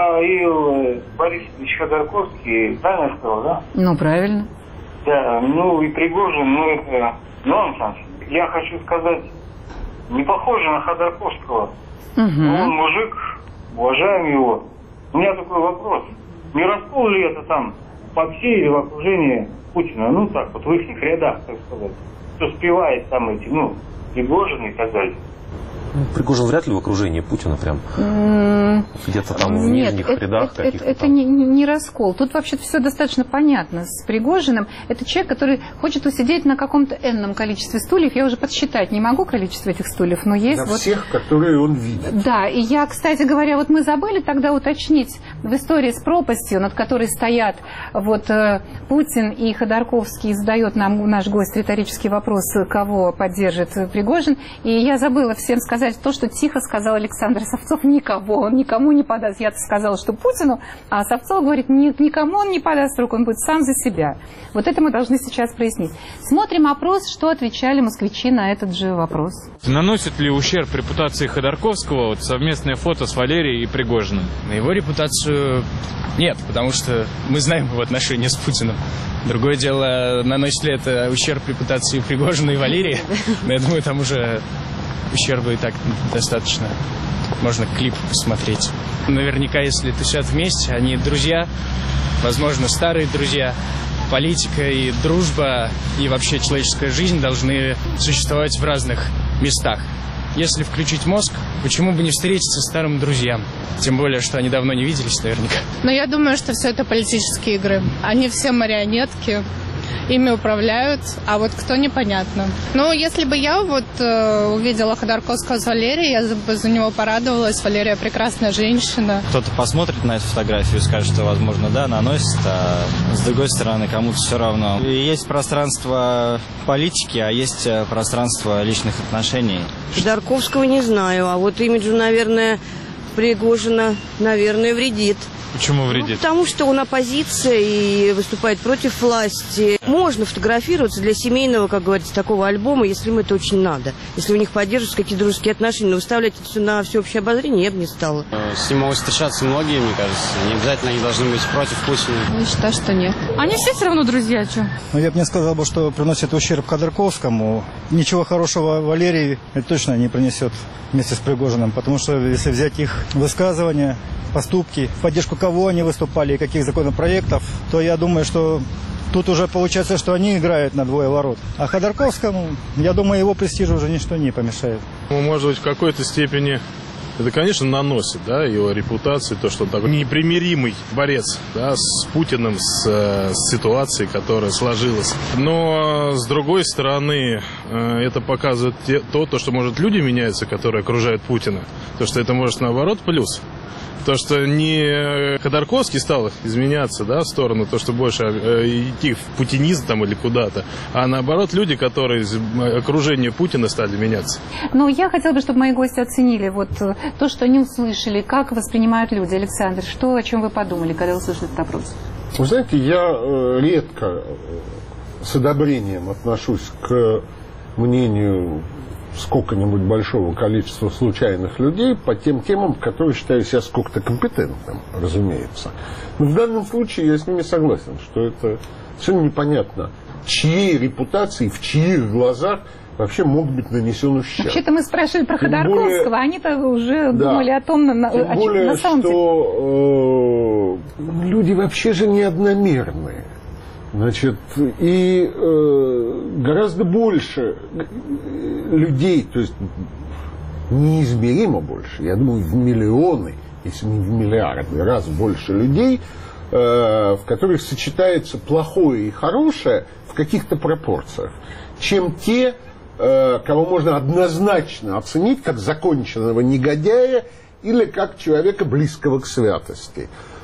Михаил Борисович Ходорковский, правильно сказал, да? Ну, правильно. Да, ну и Пригожин, ну это нонсенс. Я хочу сказать, не похоже на Ходорковского. Угу. Он мужик, уважаем его. У меня такой вопрос. Не раскол ли это там по всей или в окружении Путина? Ну так вот, в их рядах, так сказать. Кто спевает там эти, ну, Пригожин и так далее. Ну, Пригожин вряд ли в окружении Путина прям. Mm. Где-то там в Нет, нижних это, рядах это, каких-то. Это там. не, не раскол. Тут вообще-то все достаточно понятно с Пригожиным. Это человек, который хочет усидеть на каком-то энном количестве стульев. Я уже подсчитать не могу количество этих стульев, но есть. На вот... всех, которые он видит. Да, и я, кстати говоря, вот мы забыли тогда уточнить в истории с пропастью, над которой стоят вот э, Путин и Ходорковский, задает нам наш гость риторический вопрос, кого поддержит Пригожин. И я забыла всем сказать то, что тихо сказал Александр Савцов: никого, он никому не подаст. Я-то сказала, что Путину, а Савцов говорит, никому он не подаст руку, он будет сам за себя. Вот это мы должны сейчас прояснить. Смотрим опрос, что отвечали москвичи на этот же вопрос. Наносит ли ущерб репутации Ходорковского вот совместное фото с Валерией и Пригожиным? На его репутацию нет, потому что мы знаем его отношения с Путиным. Другое дело, наносит ли это ущерб репутации Пригожина и Валерии, но я думаю, там уже ущерба и так достаточно. Можно клип посмотреть. Наверняка, если тусят вместе, они друзья, возможно, старые друзья. Политика и дружба, и вообще человеческая жизнь должны существовать в разных местах. Если включить мозг, почему бы не встретиться с старым друзьям? Тем более, что они давно не виделись наверняка. Но я думаю, что все это политические игры. Они все марионетки. ими управляют, а вот кто — непонятно. Ну, если бы я вот э, увидела Ходорковского с Валерией, я бы за него порадовалась. Валерия прекрасная женщина. Кто-то посмотрит на эту фотографию и скажет, что, возможно, да, наносит, а с другой стороны, кому-то все равно. И есть пространство политики, а есть пространство личных отношений. Ходорковского не знаю, а вот имиджу, наверное, Пригожина, наверное, вредит. Почему вредит? Ну, потому что он оппозиция и выступает против власти. Можно фотографироваться для семейного, как говорится, такого альбома, если им это очень надо. Если у них поддерживаются какие-то дружеские отношения. Но выставлять это все на всеобщее обозрение я бы не стала. С ним могут встречаться многие, мне кажется. Не обязательно они должны быть против Путина. Я считаю, что нет. Они все все равно друзья, что? Ну, я бы не сказал, бы, что приносит ущерб Ходорковскому. Ничего хорошего Валерии это точно не принесет вместе с Пригожиным. Потому что если взять их высказывания, поступки, в поддержку кого они выступали и каких законопроектов, то я думаю, что тут уже получается, что они играют на двое ворот. А Ходорковскому, я думаю, его престижу уже ничто не помешает. Ну, может быть, в какой-то степени это, конечно, наносит, да, его репутации, то, что он такой непримиримый борец, да, с Путиным, с, с ситуацией, которая сложилась. Но, с другой стороны, это показывает те, то, то, что, может, люди меняются, которые окружают Путина, то, что это может, наоборот, плюс. То, что не Ходорковский стал изменяться, да, в сторону, то, что больше э, идти в путинизм там или куда-то, а наоборот люди, которые из окружения Путина стали меняться. Ну, я хотела бы, чтобы мои гости оценили вот то, что они услышали, как воспринимают люди. Александр, что, о чем вы подумали, когда услышали этот опрос? Вы знаете, я э, редко с одобрением отношусь к мнению сколько-нибудь большого количества случайных людей по тем темам, которые считаю себя сколько-то компетентным, разумеется. Но в данном случае я с ними согласен, что это совершенно непонятно, чьей репутации, в чьих глазах вообще мог быть нанесен ущерб. Вообще-то мы спрашивали про тем Ходорковского, более, они-то уже да, думали о том, на, тем о, более, на самом что э, люди вообще же не одномерные. Значит, и э, гораздо больше людей, то есть неизмеримо больше, я думаю, в миллионы, если не в миллиарды раз больше людей, э, в которых сочетается плохое и хорошее в каких-то пропорциях, чем те, э, кого можно однозначно оценить как законченного негодяя или как человека близкого к святости.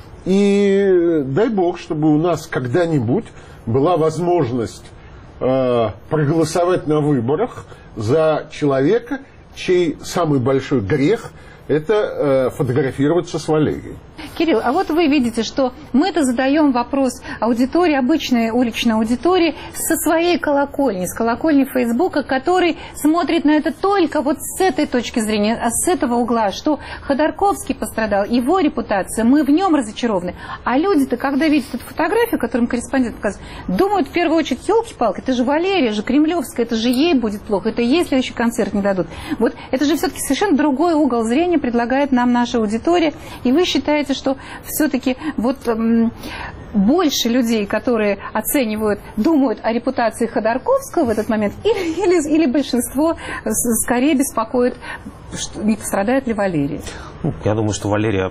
И дай бог, чтобы у нас когда-нибудь была возможность э, проголосовать на выборах за человека, чей самый большой грех – это э, фотографироваться с Валерией. Кирилл, а вот вы видите, что мы-то задаем вопрос аудитории, обычной уличной аудитории, со своей колокольни, с колокольни Фейсбука, который смотрит на это только вот с этой точки зрения, а с этого угла, что Ходорковский пострадал, его репутация, мы в нем разочарованы. А люди-то, когда видят эту фотографию, которым корреспондент показывает, думают в первую очередь, елки-палки, это же Валерия, же кремлевская, это же ей будет плохо, это ей следующий концерт не дадут. Вот это же все-таки совершенно другой угол зрения предлагает нам наша аудитория, и вы считаете, что все-таки вот м, больше людей, которые оценивают, думают о репутации Ходорковского в этот момент, или, или, или большинство скорее беспокоит, что, не пострадает ли Валерия? Я думаю, что Валерия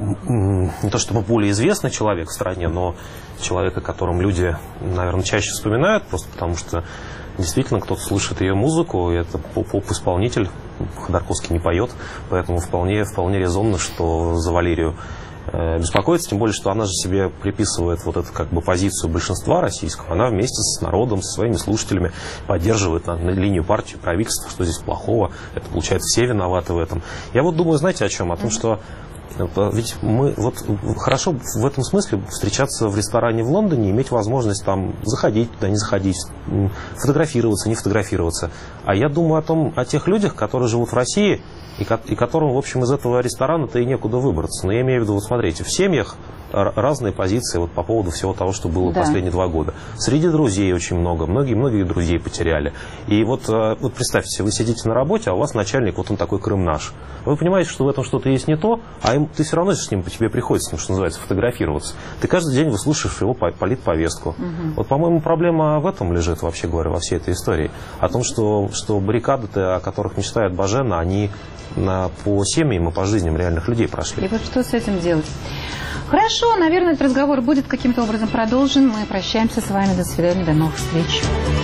не то чтобы более известный человек в стране, но человек, о котором люди, наверное, чаще вспоминают, просто потому что действительно кто-то слышит ее музыку, и это поп-исполнитель, Ходорковский не поет, поэтому вполне, вполне резонно, что за Валерию беспокоиться, тем более, что она же себе приписывает вот эту как бы позицию большинства российского. Она вместе с народом, со своими слушателями поддерживает на, на линию партии, правительства, что здесь плохого. Это, получается, все виноваты в этом. Я вот думаю, знаете, о чем? О том, что ведь мы вот хорошо в этом смысле встречаться в ресторане в Лондоне, иметь возможность там заходить туда, не заходить, фотографироваться, не фотографироваться. А я думаю о том, о тех людях, которые живут в России, и, ко и которым, в общем, из этого ресторана-то и некуда выбраться. Но я имею в виду, вот смотрите, в семьях разные позиции вот по поводу всего того, что было да. последние два года. Среди друзей очень много, многие-многие друзей потеряли. И вот, вот представьте, вы сидите на работе, а у вас начальник, вот он такой Крым наш. Вы понимаете, что в этом что-то есть не то, а им, ты все равно с ним, по тебе приходится, с ним, что называется, фотографироваться. Ты каждый день выслушаешь его политповестку. Угу. Вот, по-моему, проблема в этом лежит, вообще говоря, во всей этой истории. О том, что, что баррикады-то, о которых мечтает Бажена, они на, по семьям и по жизням реальных людей прошли. И вот что с этим делать? Хорошо, наверное, этот разговор будет каким-то образом продолжен. Мы прощаемся с вами. До свидания, до новых встреч.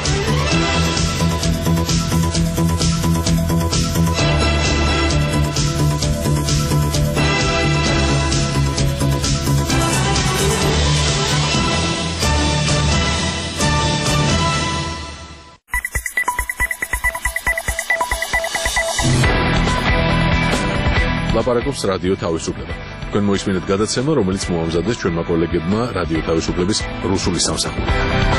ლაპარაკობს რადიო თავისუფლება. თქვენ მოისმინეთ გადაცემა, რომელიც მოამზადეს ჩვენმა კოლეგებმა რადიო თავისუფლების რუსული სამსახური.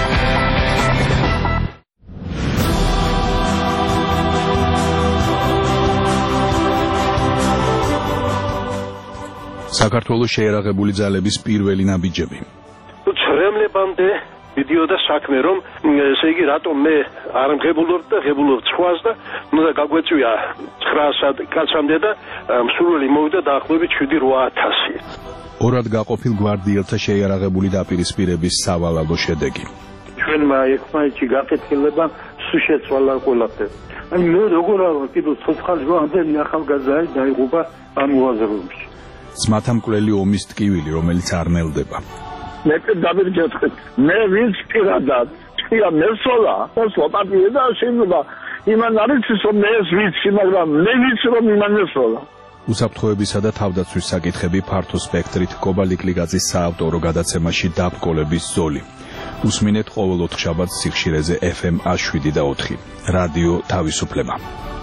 საქართველოს შეერაღებული ძალების პირველი ნაბიჯები. ცრემლებამდე მიდიოდა საქმე, რომ ესე იგი რატომ მე არ მღებულობ და ღებულობ სხვას და უნდა გაგვეწვია ცხრაასად კაცამდე და მსურველი მოვიდა დაახლოებით შვიდი რვა ათასი. ორად გაყოფილ გვარდიელთა შეიარაღებული დაპირისპირების სავალალო შედეგი. ჩვენმა ერთმანეთში გაკეთილება სულ შეცვალა ყველაფერი. აი მე როგორ არა კიდევ ცოცხალი ამდენი ახალგაზრდა დაიღუპა ამ მოაზრეებში. ძმათამკვლელი ომის ტკივილი, რომელიც არ ნელდება. მე დავირჯეთქეთ მე ვინც პირადად ჭია მესოლა მოსვა პარტია და შეიძლება იმან არის რომ მე ვიცი მაგრამ მე ვიცი რომ იმან მესოლა უსაფრთხოებისა და თავდაცვის საკითხები ფართო სპექტრით კობალიკლიგაძის საავტორო გადაცემაში დაბკოლების ზოლი უსმინეთ ყოველ ოთხშაბათს სიხშირეზე ეფ ემ ათს შვიდი და ოთხი რადიო თავისუფლება.